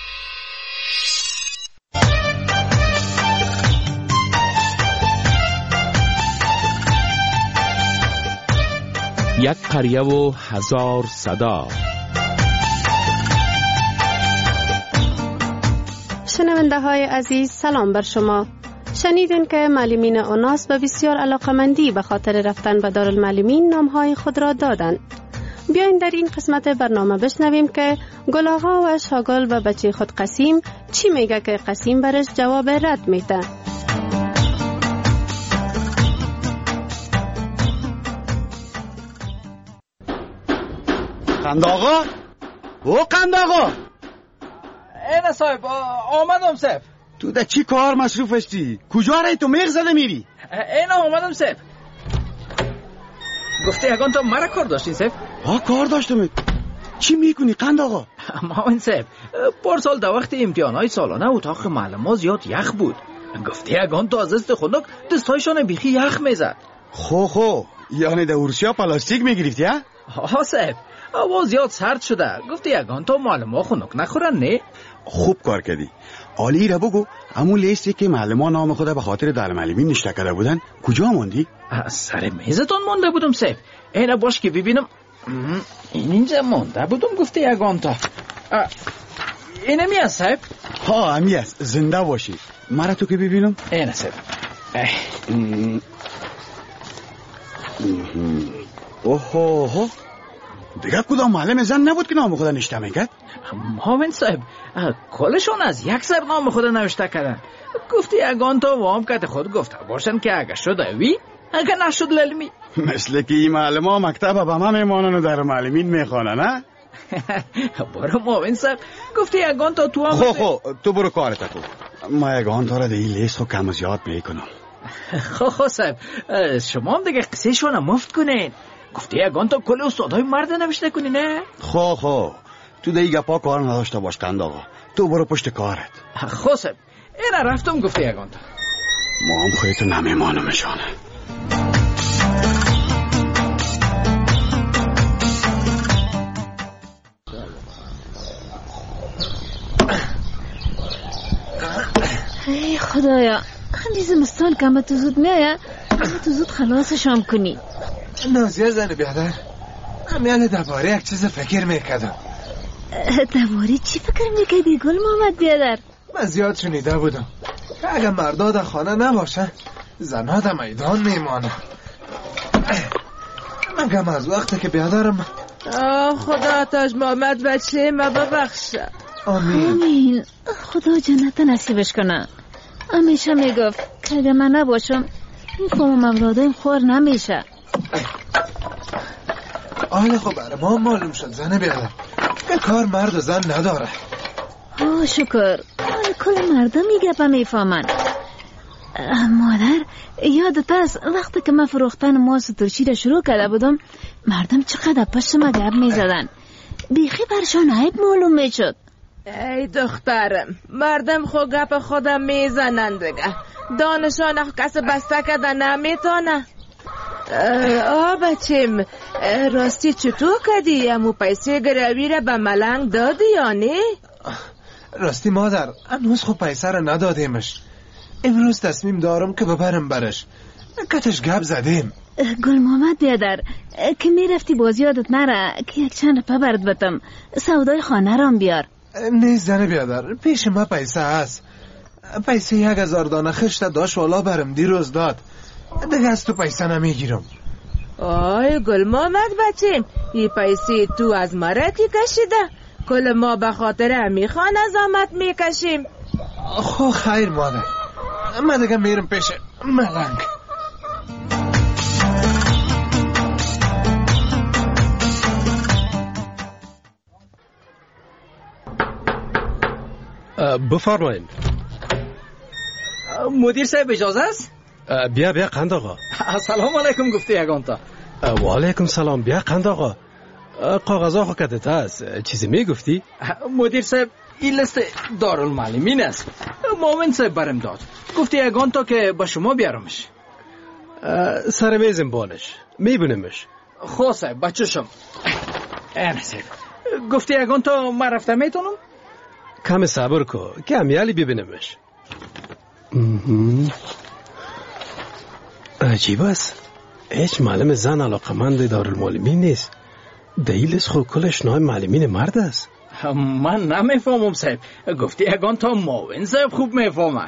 یک قریه و هزار صدا. شنونده های عزیز، سلام بر شما. شنیدین که معلمین اوناس به بسیار علاقمندی به خاطر رفتن به دارالمعلمین نامهای خود را دادند. بیاین در این قسمت برنامه بشنویم که گل آقا و شاگل به بچه خود قسیم چی میگه که قسیم برش جواب رد میده. قند آقا؟ او قند آقا؟ اینه صاحب، آمدم صاحب. تو در چی کار مصروف هستی؟ کجا رای تو میغ زده میری؟ اینه آمدم صاحب. گفته یگان تو مرا کار داشتین صاحب؟ ها کار داشتم. چی میکنی قند آقا؟ ما این صاحب پارسال در وقت امتحانهای سالانه اتاق معلم ها زیاد یخ بود. گفته یگان تو از دست خودک دستایشان بیخی یخ میزد. خو خو یعنی در ورسیا پلاستیک میگرفتی ها؟ ها صاحب، هوا زیاد سرد شده. گفته یگان تو معلم ها خنک نخورن نه؟ خوب کار کردی. عالی را بگو همون لیستی که معلم ها نام خود به خاطر دارالمعلمین نشته کرده بودن کجا موندی؟ سر میزتون مونده بودم صاحب. اینه باش که ببینم. این اینجا مونده بودم. گفته یگان تا اینه می هست صاحب؟ ها همی هست، زنده باشی. مرا تو که ببینم. اینه صاحب. اوه هو دیگه کدام معلم زن نبود که نام خود نشته میکرد؟ مامن صاحب کلشون از یک سر نام خود نوشته کردن. گفتی یگان تا وام کت خود گفته باشن که اگه شد اوی اگه نشد للمی. مثل که این معلم ها مکتب با ما میمانن و در معلمین میخوانن نه؟ برو مامن صاحب. گفتی یگان تا تو هم خو خو تو برو کارت کن. ما یگان تا را ده این لیست خو کم و زیاد میکنم. خو خو صاحب شما هم دیگه قصه شونه مفت کنین. گفتی یگان تا کل استادهای مرد نوشته کنی نه؟ خو خو تو دیگه گپا کار نداشته باش قند آقا. تو برو پشت کارت. خو صاحب اینا رفتم. گفتی یگان تا ما هم خودتو نمیمانمشانه. ای خدایا همین زمستان که تو زود میایه تو زود خلاصشم کنی. نازیه زن بیادر من دوباره یک چیز فکر میکردم. دوباره چی فکر میکردی گل محمد بیادر؟ من زیاد شنیده بودم که اگه مردا در خانه نباشن زنها در میدان میمانه. من گم از وقتی که بیادرم. آه خدا تاج محمد بچه ما ببخشه. آمین آمین. خدا جنت نصیبش کنه. همیشه میگفت که اگه من نباشم این قوم اولادایم خور نمیشه. آله خب برای ما معلوم شد زن بیادر که کار مرد و زن نداره. آه شکر کل مردم میگه پا میفهمن. مادر یادت است وقتی که من فروختن ماس ترشی را شروع کرده بودم مردم چقدر پشت ما گپ میزدن. بیخی برشان عیب معلوم میشد. ای دخترم مردم خود گپ خودم میزنن دیگه. دانشان اخ کس بسته کده نمیتونه. آه بچیم راستی چطور کدی؟ امو پیسه گروی را به ملنگ دادی یا نه؟ راستی مادر هنوز خب پیسه را ندادیمش. امروز تصمیم دارم که ببرم برش. کتش گپ زدیم. گل محمد بیادر که میرفتی باز یادت نره که یک چند رپا برد بتم سودای خانه رام بیار. نیست زنه بیادر، پیش ما پیسه هست. پیسه یک هزار دانه خشت داشت والا برم دیروز داد. دیگه از تو پیسه نمیگیرم. آی گل محمد بچیم، این پیسه تو از مرکی کشیده؟ کل ما به خاطر همی خانه زحمت میکشیم. خو خیر مادر، من دیگه میرم پیش ملنگ. بفرمایید. مدیر صاحب اجازه است؟ بیا بیا قند آقا. السلام علیکم گفته یگان تا. و علیکم سلام. بیا قند آقا. کاغذ آقا کدت است. چیزی میگفتی؟ مدیر صاحب این لیست دارالمعلمین است. معاون صاحب برم داد. گفته یگان تا که با شما بیارمش. سر میزم بالش میبینمش. خو صاحب بچه شم. این صاحب گفته یگان تا من رفته میتونم؟ کم صبر کو که امیالی ببینمش. عجیب است، هیچ معلم زن علاقمند دارالمعلمین نیست. دلیلش خود کلش نام معلمین مرد است. من نمیفهمم صاحب. گفتی یگان تا معاون صاحب خوب میفهمه.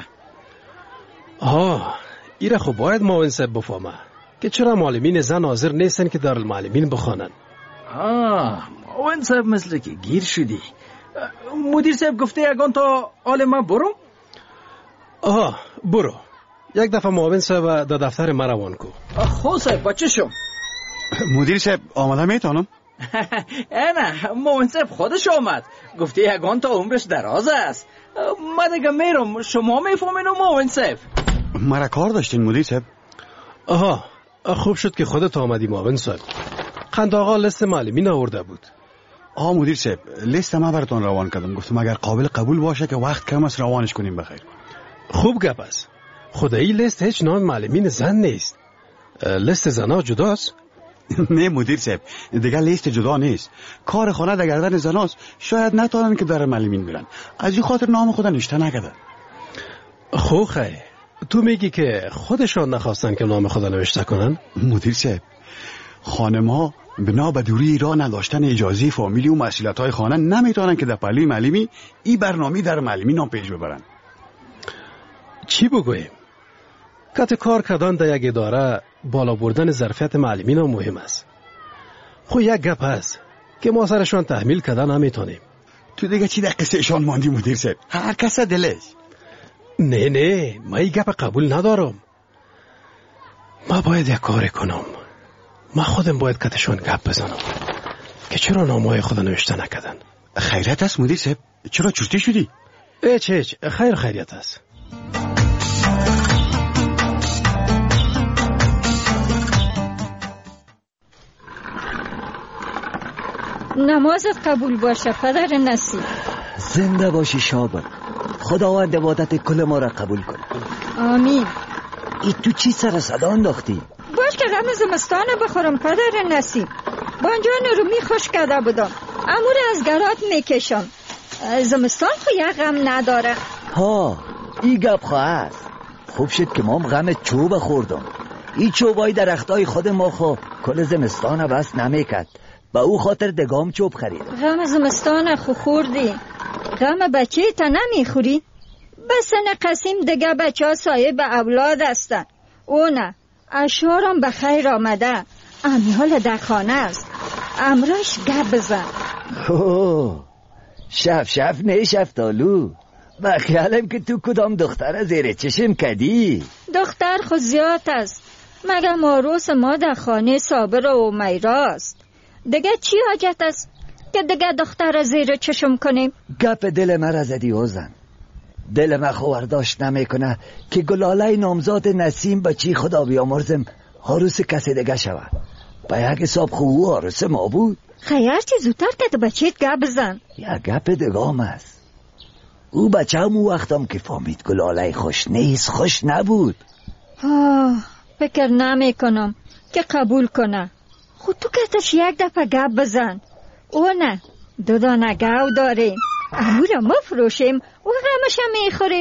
آه ایره خب باید معاون صاحب بفهمه که چرا معلمین زن حاضر نیستن که دارالمعلمین بخوانن. آه معاون صاحب مثل که گیر شدی. مدیر صاحب گفته یگان تا آل ما برو؟ آه برو. یک دفعه معاون صاحب در دفتر ما روان کو. خو صاحب بچه شم. مدیر صاحب آمده میتونم؟ نه معاون صاحب خودش آمد. گفته یگان تا عمرش دراز است. من دیگه میرم، شما میفهمین معاون صاحب. مرا کار داشتین مدیر صاحب؟ آها خوب شد که خودت آمدی معاون صاحب. قند آقا لیست معلمین آورده بود. آه مدیر صاحب لیست ما براتون روان کردم. گفتم اگر قابل قبول باشه که وقت کم است روانش کنیم بخیر. خوب گپ است. خدایی لیست هیچ نام معلمین زن نیست. لیست زنا جداست؟ نه مدیر صاحب دیگه لیست جدا نیست. کار خانه در گردن زناست. شاید نتونن که در معلمین برن. از این خاطر نام خود نوشته نکرده. خو خیر تو میگی که خودشان نخواستن که نام خود نوشته کنن؟ مدیر صاحب خانم ها بنا به دوری را نداشتن اجازه فامیلی و مسئولیت های خانه نمیتونن که در پلی معلمی این برنامه در معلمی نام پیش ببرن. چی بگویم؟ کت کار کردن در یک اداره بالا بردن ظرفیت معلمین هم مهم است. خو یک گپ هست که ما سرشان تحمیل کردن نمیتونیم. تو دیگه چی در قصه شان ماندی مدیر صاحب؟ هر کس دلش. نه نه ما این گپ قبول ندارم. ما باید یک کار کنم. ما خودم باید کتشان گپ بزنم که چرا نامهای خود نوشته نکردن. خیریت است مدیر صاحب؟ چرا چرتی شدی؟ هیچ هیچ خیر خیریت است. نمازت قبول باشه پدر نصیب. زنده باشی شابه. خداوند عبادت کل ما را قبول کن. آمین. ای تو چی سر صدا انداختی؟ باش که غم زمستان بخورم پدر نصیب. بانجان رو می خوش کرده بودم، امور از گرات میکشم. زمستان خو یک غم نداره. ها ای گپ خواه است. خوب شد که ما غم چوب خوردم. ای چوبای درختای خود ما خو کل زمستان بس نمیکد. با او خاطر دگام چوب خریدم. غم زمستان خو خوردی، غم بچه تا نمیخوری؟ بسن قسیم دیگه بچه ها صاحب اولاد هستن. او نه اشارم به خیر آمده. امیال در خانه است، امراش گپ بزن. اوه شف شف نه شفتالو. با خیالم که تو کدام دختر زیر چشم کدی. دختر خود زیاد است، مگر ماروس ما در خانه صابر و میراست. دیگه چی حاجت است که دیگه دختر زیر چشم کنیم؟ گپ دل مرا زدی اوزن. دل من خورداشت نمیکنه که گلاله نامزاد نسیم بچی خدا بیامرزم عروس کسی دیگه شود. با یک حساب خوب عروس ما بود. خیر چی زودتر که تو بچیت گپ بزن. یا گپ دگام است. او بچه هم او وقتم که فهمید گلاله خوش نیست خوش نبود. آه فکر نمی کنم که قبول کنه. خود تو کتش یک دفعه گپ بزن. او نه دو دانه گاو داریم، امور ما فروشیم و غمش هم میخوریم.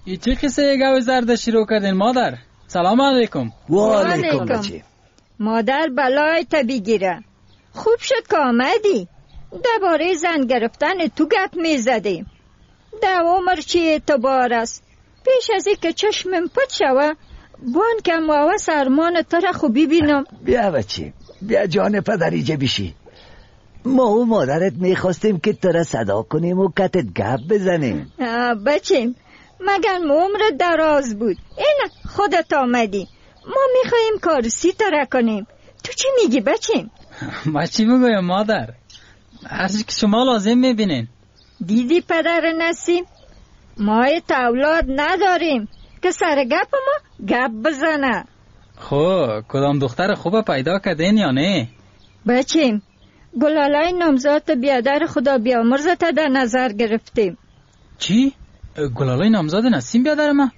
ای چه قصه گاو زرد شروع کردین مادر؟ سلام علیکم. و علیکم بچه. مادر بلای تا بگیره. خوب شد که آمدی. درباره زن گرفتن تو گپ میزدیم. در عمر چی اعتبار است؟ پیش از این که چشمم پت شوه بان که ماوه سرمان تر خوبی بینم. بیا بچه، بیا جان پدریجه بشی. ما و مادرت میخواستیم که تو را صدا کنیم و کتت گپ بزنیم. بچیم مگر عمرت دراز بود. این خودت آمدی. ما میخواییم کارسی تره کنیم. تو چی میگی بچیم؟ ما چی بگویم مادر؟ هرچی که شما لازم میبینین. دیدی پدر نسیم؟ ما اولاد نداریم که سر گپ ما گپ بزنه. خب کدام دختر خوب پیدا کردین یا نه؟ بچیم گلالای نامزاد بیادر خدا بیامرزت در نظر گرفتیم. چی؟ گلالای نامزاد نسیم بیادر ما؟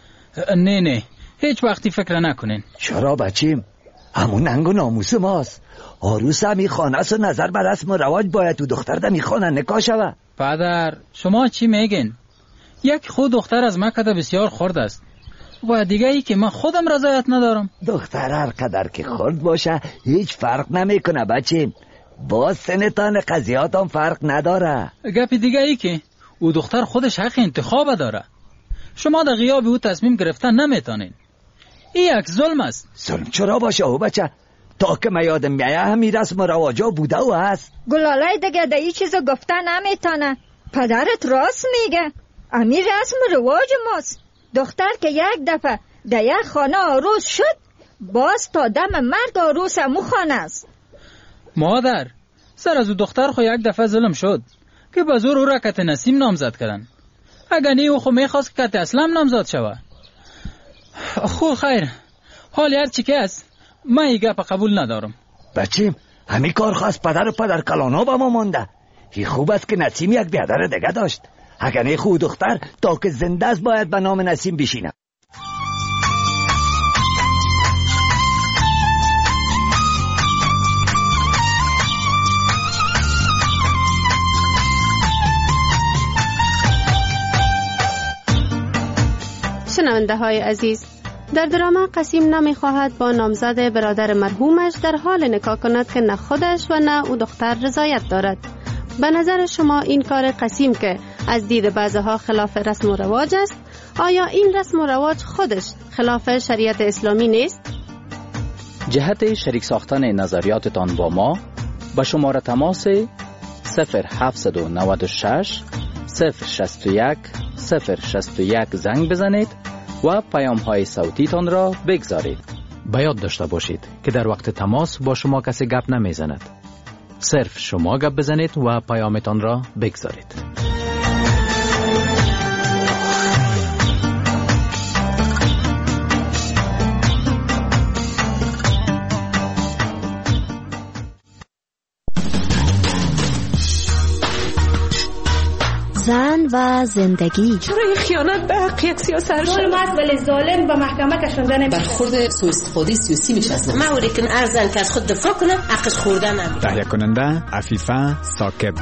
نه نه هیچ وقتی فکر نکنین. چرا بچیم؟ همون ننگ و ناموس ماست. عروس همی خانه است و نظر بر رسم و رواج باید تو دختر دمی خانه نکاح شوه. پدر شما چی میگین؟ یک خود دختر از مکه بسیار خرد است و دیگه ای که من خودم رضایت ندارم. دختر هر قدر که خرد باشه هیچ فرق نمیکنه بچیم. با سنتان قضیات هم فرق نداره. گپ دیگه ای که او دختر خودش حق انتخاب داره. شما در غیاب او تصمیم گرفتن نمیتونین. این یک ظلم است. ظلم چرا باشه او بچه؟ تا که من یادم میایه همی رسم و رواجا بوده و هست. گلالای دیگه در این چیزا گفتن نمیتونه. پدرت راست میگه. امی رسم و رواج ماست. دختر که یک دفعه در یک خانه عروس شد باز تا دم مرگ عروس همو خانه است. مادر سر از او دختر خو یک دفعه ظلم شد که به زور او را کت نسیم نامزد کردن. اگر نه او خو میخواست کت اسلام نامزد شوه. خو خیر حال هر چی که است من این گپ قبول ندارم. بچیم همین کار خواست پدر و پدر کلانا با ما مانده. این خوب است که نسیم یک بیادر دیگه داشت. اگر نه خود دختر تا که زنده است باید به نام نسیم بشینه. شنونده های عزیز، در دراما قسیم نمیخواهد با نامزد برادر مرحومش در حال نکاح کند که نه خودش و نه او دختر رضایت دارد. به نظر شما این کار قسیم که از دید بعضها خلاف رسم و رواج است، آیا این رسم و رواج خودش خلاف شریعت اسلامی نیست؟ جهت شریک ساختن نظریاتتان با ما به شماره تماس صفر هفت نه شش صفر شش یک صفر شش یک زنگ بزنید و پیام های صوتیتان را بگذارید. به یاد داشته باشید که در وقت تماس با شما کسی گپ نمیزند. صرف شما گپ بزنید و پیامتان را بگذارید. زن و زندگی. چرا این خیانت به حق یک سیاست ظلم است ولی ظالم به محکمه کشانده نمیشه. برخورد سوء استفاده سیاسی میشه از ما اوری کن ارزن که از خود دفاع کنه حقش خوردن نمیشه. تهیه کننده عفیفه ثاقب.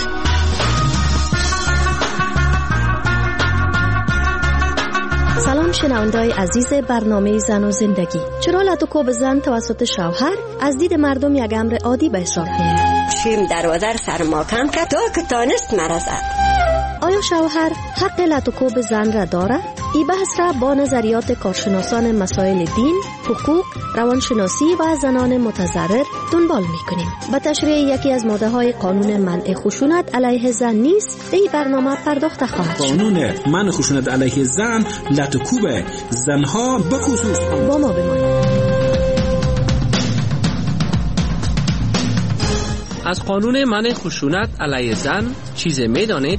سلام شنونده‌های عزیز برنامه زن و زندگی. چرا لطوکوب زن توسط شوهر از دید مردم یک امر عادی به حساب میاد؟ شیم در و در سر ما کم که تا که تانست مرزد. آیا شوهر حق لطوکوب زن را داره؟ این بحث را با نظریات کارشناسان مسائل دین، حقوق، روانشناسی و زنان متضرر دنبال میکنیم. با تشریح یکی از ماده‌های قانون منع خشونت علیه زن نیز به این برنامه پرداخته خواهد شد. قانون منع خشونت علیه زن لطوکوب زنها به خصوص با ما بمانید. از قانون منع خشونت علیه زن چیز میدانید؟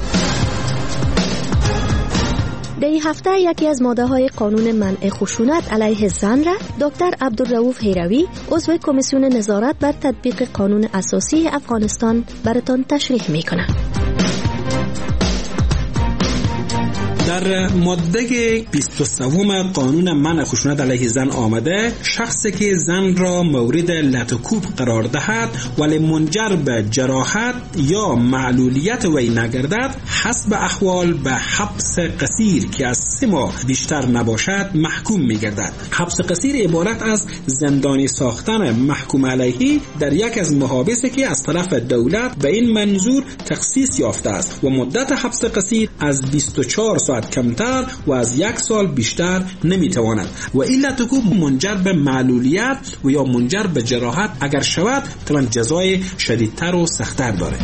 در این هفته یکی از ماده‌های قانون منع خشونت علیه زن را دکتر عبدالرؤوف هیروی عضو کمیسیون نظارت بر تطبیق قانون اساسی افغانستان براتان تشریح میکنه. در ماده بیست و سه قانون منع خشونت علیه زن آمده شخصی که زن را مورد لط و کوب قرار دهد ولی منجر به جراحت یا معلولیت وی نگردد حسب احوال به حبس قصیر که از سه ماه بیشتر نباشد محکوم می‌گردد. حبس قصیر عبارت از زندانی ساختن محکوم علیه در یک از محابسی که از طرف دولت به این منظور تخصیص یافته است و مدت حبس قصیر از بیست و چهار ساعت کمتر و از یک سال بیشتر نمیتواند و این لط و کوب منجر به معلولیت و یا منجر به جراحت اگر شود طبعا جزای شدیدتر و سخت‌تر داره.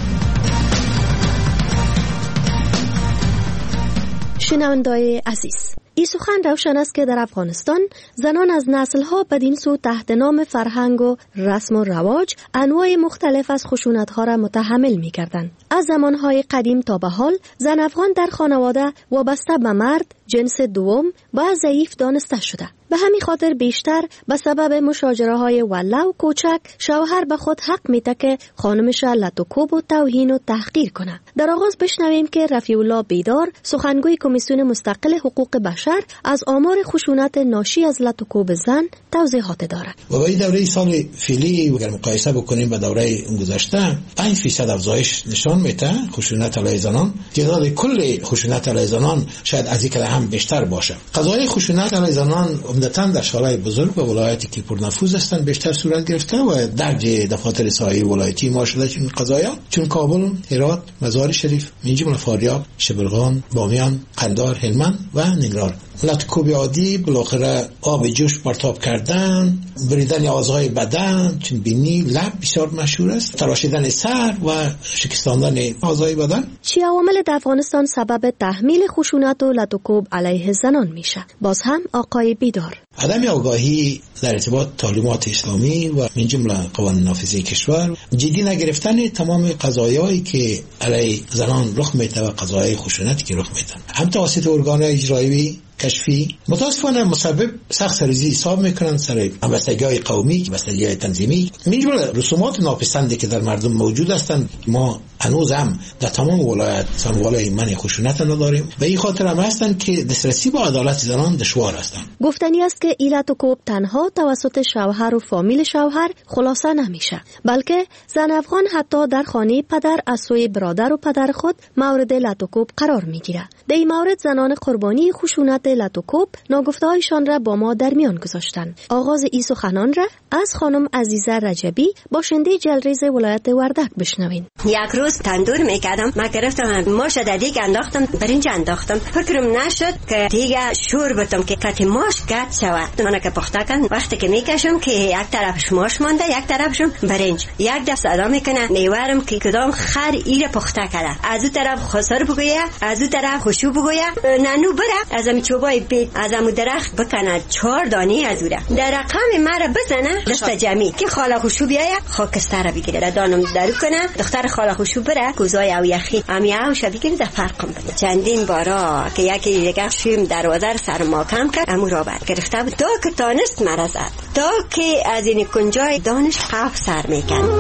شنونده‌های عزیز، این سخن روشن است که در افغانستان زنان از نسل‌ها بدین سو تحت نام فرهنگ و رسم و رواج انواع مختلف از خشونت‌ها را متحمل می‌کردند. از زمانهای قدیم تا به حال زن افغان در خانواده وابسته به مرد جنس دوم و ضعیف دانسته شده. به همین خاطر بیشتر به سبب مشاجره های وله و کوچک شوهر به خود حق میده که خانمش را لط و کوب و توهین و تحقیر کنه. در آغاز بشنویم که رفیع الله بیدار سخنگوی کمیسیون مستقل حقوق بشر از آمار خشونت ناشی از لط و کوب زن توضیحات دارد. و برای دوره سال فعلی اگر مقایسه بکنیم با دوره گذشته پنج فیصد افزایش نشان میده خشونت علیه زنان. تعداد کل خشونت علیه زنان شاید از این هم بیشتر باشه. قضایای خشونت علیه زنان عمدتاً در شهرهای بزرگ و ولایتی که پرنفوذ هستند بیشتر صورت گرفته و درج دفاتر سایر ولایتی ما شده این قضایا چون کابل، هرات، مزار شریف، منجمل فاریاب، شبرغان، بامیان، قندهار، هلمند و ننگرهار. لط و کوب عادی، بالاخره آب جوش پرتاب کردن، بریدن اعضای بدن چون بینی، لب بسیار مشهور است، تراشیدن سر و شکستاندن اعضای بدن. چی عوامل در افغانستان سبب تحمیل خشونت و لط و کوب علیه زنان میشه؟ باز هم آقای بیدار. عدم آگاهی در ارتباط تعلیمات اسلامی و من جمله قوانین نافذه کشور، جدی نگرفتن تمام قضایایی که علیه زنان رخ میده و قضایای خشونتی که رخ میدن هم توسط ارگان‌های اجرایی کشفی متاسفانه مسبب سخت سرریزی حساب میکنن سر همبستگی‌های قومی، بستگی‌های تنظیمی، من جمله رسومات ناپسندی که در مردم موجود هستند. ما هنوز هم در تمام ولایت سنوال منع خشونت نداریم. به این خاطر هم هستند که دسترسی به عدالت زنان دشوار هستند. گفتنی است که لط و کوب تنها توسط شوهر و فامیل شوهر خلاصه نمیشه، بلکه زن افغان حتی در خانه پدر از سوی برادر و پدر خود مورد لط و کوب قرار میگیره. در این مورد زنان قربانی خشونت لط و کوب ناگفته‌هایشان را با ما در میان گذاشتند. آغاز این سخنان را از خانم عزیزه رجبی باشنده جلریز ولایت وردک بشنوین. یک روز تندور میکردم، ما گرفتم ماش در دیگ انداختم، برنج انداختم، فکرم نشد که دیگه شور بتم که کتی ماش قطع شود. من که پخته کردم وقتی که میکشم که یک طرفش ماش مانده یک طرفشم برنج، یک دست صدا میکنه میوارم که کدام خر ایره پخته کرده، از اون طرف خسر بگویه، از اون طرف خوشو بگویه، نانو بره از امی چوبای بیت از امو درخت بکنه چهار دانی از اوره در رقم مرا بزنه دست جمعی که خاله خوشو بیایه خاکستر را بگیره دانم درو کنه دختر خاله خوشو بره کوزای او یخی امی او شا بگیره در فرقم بده. چندین بارا که یکی دیگه شیم دروازه سر ما کم کرد امو را بعد گرفته بود تا که تانست مرا زد تا که از این کنجای دانش قف سر میکن.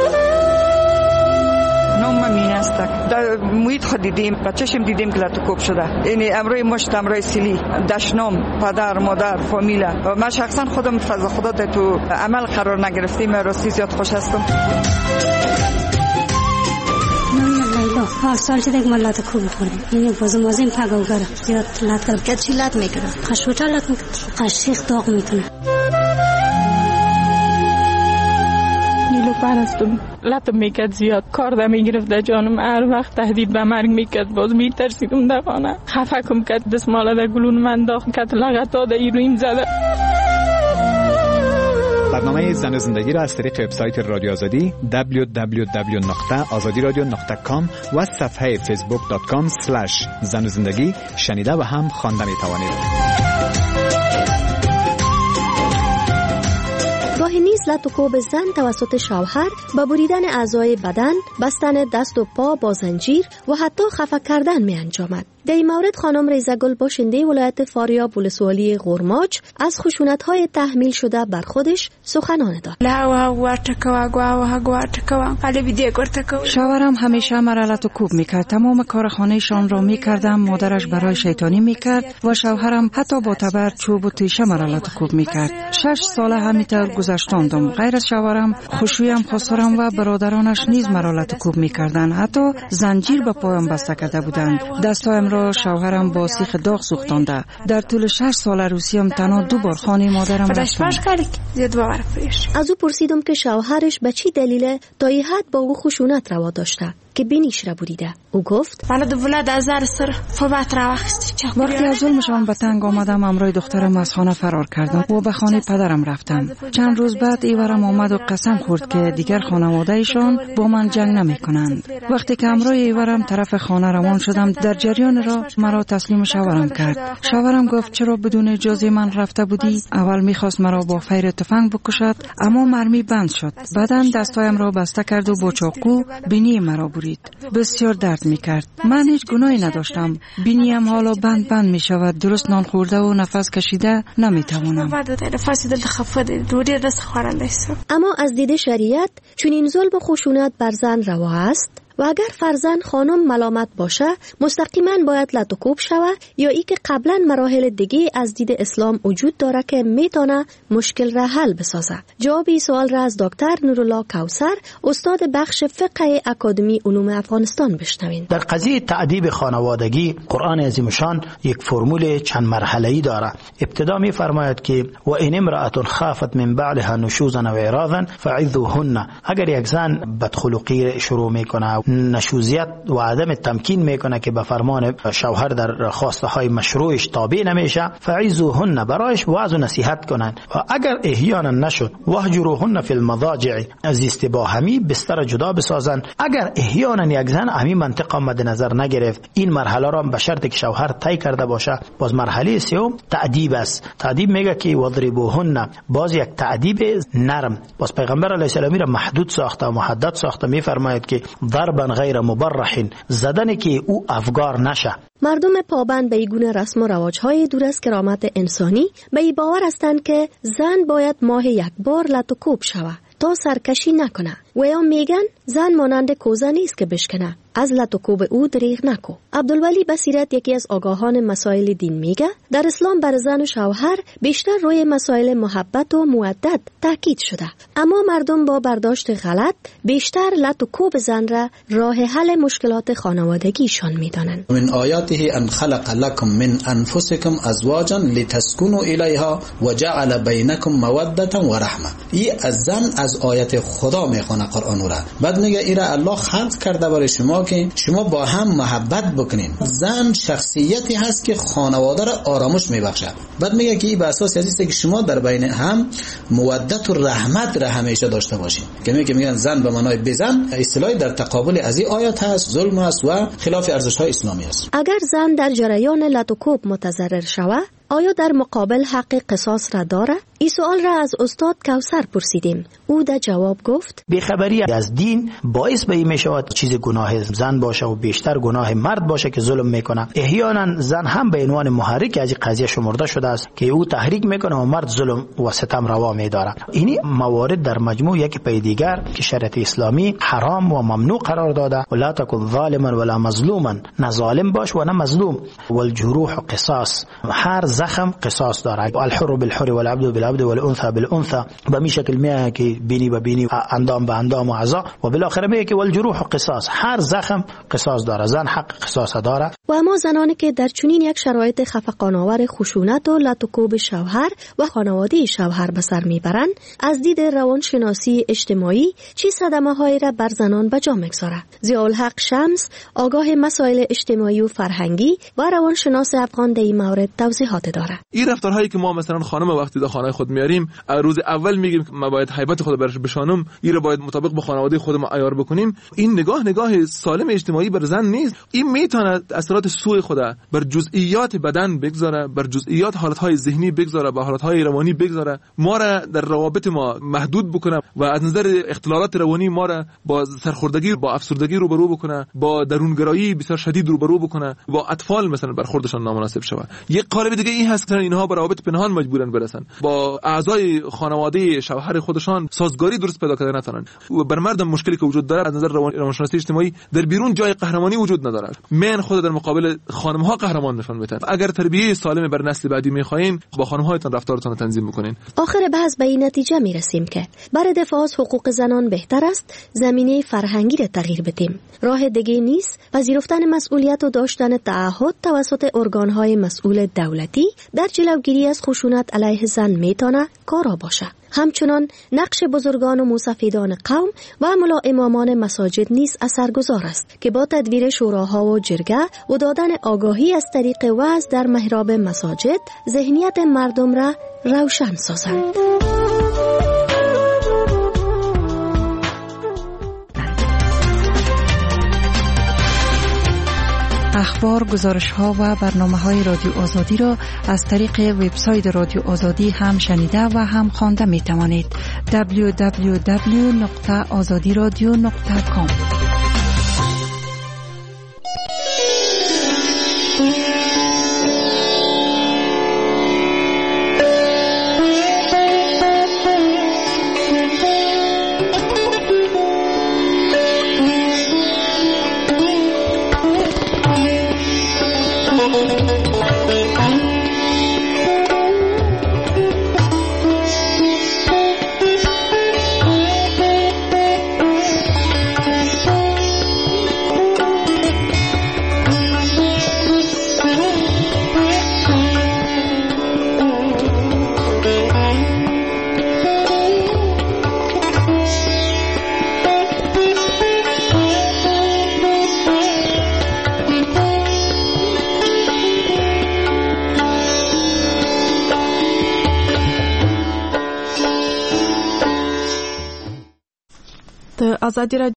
نام مین است. در محیط خود دیدیم، بچه‌شم دیدیم که لط و کوب شده. یعنی امروی مشت امروی سیلی، دشنام، پدر، مادر، فامیله. من شخصا خودم فضل خدا تو عمل قرار نگرفتیم، راستی زیاد خوش هستم. ها سال شده که من لط و کوب خوردم. یعنی بازم بازم پگاو کرد. زیاد لط کرد. که چی لط میکنه؟ خشوتا لط میکنه. قشیخ داغ میکنه. پرستم لطم میکرد زیاد کار ده میگرفت در جانم هر وقت تهدید به مرگ میکرد باز میترسیدم در خانه خفکم کرد دستماله در گلون من داخل کرد لغتا در ایرویم زده. برنامه زن و زندگی را از طریق وبسایت رادیو آزادی دبلیو دبلیو دبلیو نقطه آزادی رادیو نقطه کام و صفحه فیسبوک دات کام اسلش زن و زندگی شنیده و هم خوانده میتوانید. گاهی نیز لط و کوب زن توسط شوهر با بریدن اعضای بدن، بستن دست و پا با زنجیر و حتی خفه کردن می انجامد. در این مورد خانم ریزگل باشنده ولایت فاریاب ولسوالی غرماج از خشونت‌های تحمیل شده بر خودش سخنان داد. شوهرم همیشه مرا لط و کوب میکرد. تمام کار خانه‌شان را میکردم. مادرش برای شیطانی میکرد و شوهرم حتی با تبر، چوب و تیشه مرا لط و کوب میکرد. شش ساله همینطور گذشتاندم. غیر از شوهرم، خوشویم، خسرم و برادرانش نیز مرا لط و کوب میکردند. حتی زنجیر به پایم بسته کرده بودند. دستایم را شوهرم با سیخ داغ سوختانده. در طول شش سال عروسیم تنها دو بار خانه مادرم رفتم. از او پرسیدم که شوهرش به چی دلیل تا این حد با او خشونت روا داشته که بینیش را بریده. او گفت وقتی از ظلمشان به تنگ آمدم، امروی دخترم از خانه فرار کردم و به خانه پدرم رفتم. چند روز بعد ایورم آمد و قسم خورد که دیگر خانواده ایشان با من جنگ نمی کنند. وقتی که امروی ایورم طرف خانه روان شدم، در جریان را مرا تسلیم شوهرم کرد. شوهرم گفت چرا بدون اجازه من رفته بودی؟ اول میخواست مرا با فیر تفنگ بکشد، اما مرمی بند شد. بعداً دستایم را بسته کرد و با چاقو بینی مرا برید. بسیار درد میکرد. من هیچ گناهی نداشتم. بینیم حالا بند بند میشود. درست نان خورده و نفس کشیده نمیتوانم. اما از دید شریعت چنین ظلم و خشونت بر زن روا است و اگر فرزن خانم ملامت باشه مستقیما باید لط و کوب شود یا ای که قبلا مراحل دیگه از دید اسلام وجود داره که میتونه مشکل را حل بسازه. جواب این سوال را از دکتر نورالله کوثر، استاد بخش فقه اکادمی علوم افغانستان بشنوین. در قضیه تعذیب خانوادگی قرآن عظیم شان یک فرمول چند مرحله‌ای داره. ابتدا میفرماید که و ان امرأة خافت من بعلها نشوزا و اعراضا فعظوهن. اگر یک زن بدخلقی شروع میکنه، نشوزیت و عدم تمکین میکنه که به فرمان شوهر در خواسته های مشروعش تابع نمیشه، فعظوهن، برایش وعظ و نصیحت کنن. و اگر احیانا نشد، واهجروهن فی المضاجع، از استباهمی بستر جدا بسازن. اگر احیانا یک زن همین منطقه مد نظر نگرفت، این مرحله را به شرطی که شوهر طی کرده باشه. باز مرحله سوم تعذیب است. تعذیب میگه که واضربوهن، باز یک تعذیب نرم. باز پیغمبر علیه السلام را محدود ساخته و محدد ساخته، میفرماید که ضربا غیر مبرح، زدن که او افگار نشه. مردم پابند به این گونه رسم و رواج‌های دور از کرامت انسانی به این باور هستند که زن باید ماه یک بار لط و کوب شود تا سرکشی نکنه و یا میگن زن مانند کوزه نیست که بشکنه، از لط و کوب او دریغ نکو. عبدالولی بصیرت، یکی از آگاهان مسائل دین، میگه در اسلام بر زن و شوهر بیشتر روی مسائل محبت و مودت تاکید شده، اما مردم با برداشت غلط بیشتر لط و کوب زن را راه حل مشکلات خانوادگیشان میدانند. من آیاته ان خلق لكم من انفسكم ازواجا لتسكنوا الیها وجعل بینکم موده و رحمه. این از زن از آیت خدا میخونه قرآن را. بعد میگه ایرا الله خلق کرده برای شما که شما با هم محبت بکنین. زن شخصیتی هست که خانواده را آرامش میبخشه. بعد میگه که این به اساس است که شما در بین هم مودت و رحمت را همیشه داشته باشین. که میگه میگن زن به معنای بزن، اصطلاحی در تقابل از این آیات هست، ظلم است و خلاف ارزش‌های اسلامی است. اگر زن در جریان لط و کوب متضرر شود، آیا در مقابل حق قصاص را داره؟ این سوال را از استاد کوثر پرسیدیم. او در جواب گفت بیخبری از دین باعث به این می شود چیز گناه زن باشه و بیشتر گناه مرد باشه که ظلم میکنه. احیانا زن هم به عنوان محرک از این قضیه شمرده شده است که او تحریک میکنه و مرد ظلم و ستم روا میداره. این موارد در مجموع یک پی دیگر که شریعت اسلامی حرام و ممنوع قرار داده. ولا تکن ظالما ولا مظلوما، نه ظالم باش و نه مظلوم. والجروح قصاص، هر زخم قصاص داره. الحر بالحر والعبد بالعبد والانثى بالانثى، به می شکل میه که بینی به بینی، اندام به اندام و اعضا، و بالاخره میگه که والجروح قصاص، هر زخم قصاص داره. زن حق قصاص داره. و اما زنانی که در چنین یک شرایط خفقان‌آور خشونت و لط و کوب شوهر و خانواده شوهر به سر میبرند، از دید روانشناسی اجتماعی چه صدمه‌هایی را بر زنان به جا میگذاره؟ ضیاءالحق شمس، آگاه مسائل اجتماعی و فرهنگی و روانشناس افغان در این مورد توضیحات افاده داره. این رفتارهایی که ما مثلا خانم وقتی در خانه خود میاریم، روز اول میگیم ما باید هیبت خود برش بشانم، این رو باید مطابق با خانواده خود ما عیار بکنیم، این نگاه نگاه سالم اجتماعی بر زن نیست. این میتونه اثرات سوء خود بر جزئیات بدن بگذاره، بر جزئیات حالتهای ذهنی بگذاره، به حالتهای روانی بگذاره، ما را در روابط ما محدود بکنه و از نظر اختلالات روانی ما را با سرخوردگی، با افسردگی روبرو بکنه، با درونگرایی بسیار شدید روبرو بکنه، با اطفال مثلا برخوردشان نامناسب شود. یک قالب دیگه این هست که اینها به روابط پنهان مجبورن برسن، با اعضای خانواده شوهر خودشان سازگاری درست پیدا کردن نتونن. بر مردم مشکلی که وجود داره از نظر روانشناسی اجتماعی در بیرون جای قهرمانی وجود نداره. من خود در مقابل خانم ها قهرمان نشون میدن. اگر تربیت سالم بر نسل بعدی میخواین، با خانم هایتان رفتارتان تنظیم بکنین. آخر بحث به این نتیجه میرسیم که برای دفاع از حقوق زنان بهتر است زمینه فرهنگی را تغییر بدیم. راه دیگه نیست پذیرفتن مسئولیت و داشتن تعهد توسط ارگان‌های مسئول دولتی در جلوگیری از خشونت علیه زن میتونه کارا باشه. همچنان نقش بزرگان و موسفیدان قوم و ملا امامان مساجد نیز اثرگذار است که با تدویر شوراها و جرگه و دادن آگاهی از طریق وعظ در محراب مساجد ذهنیت مردم را روشن سازند. اخبار، گزارش‌ها و برنامه‌های رادیو آزادی را از طریق وبسایت رادیو آزادی هم شنیده و هم خوانده می‌توانید. دبلیو دبلیو دبلیو نقطه آزادی رادیو نقطه کام. آزادی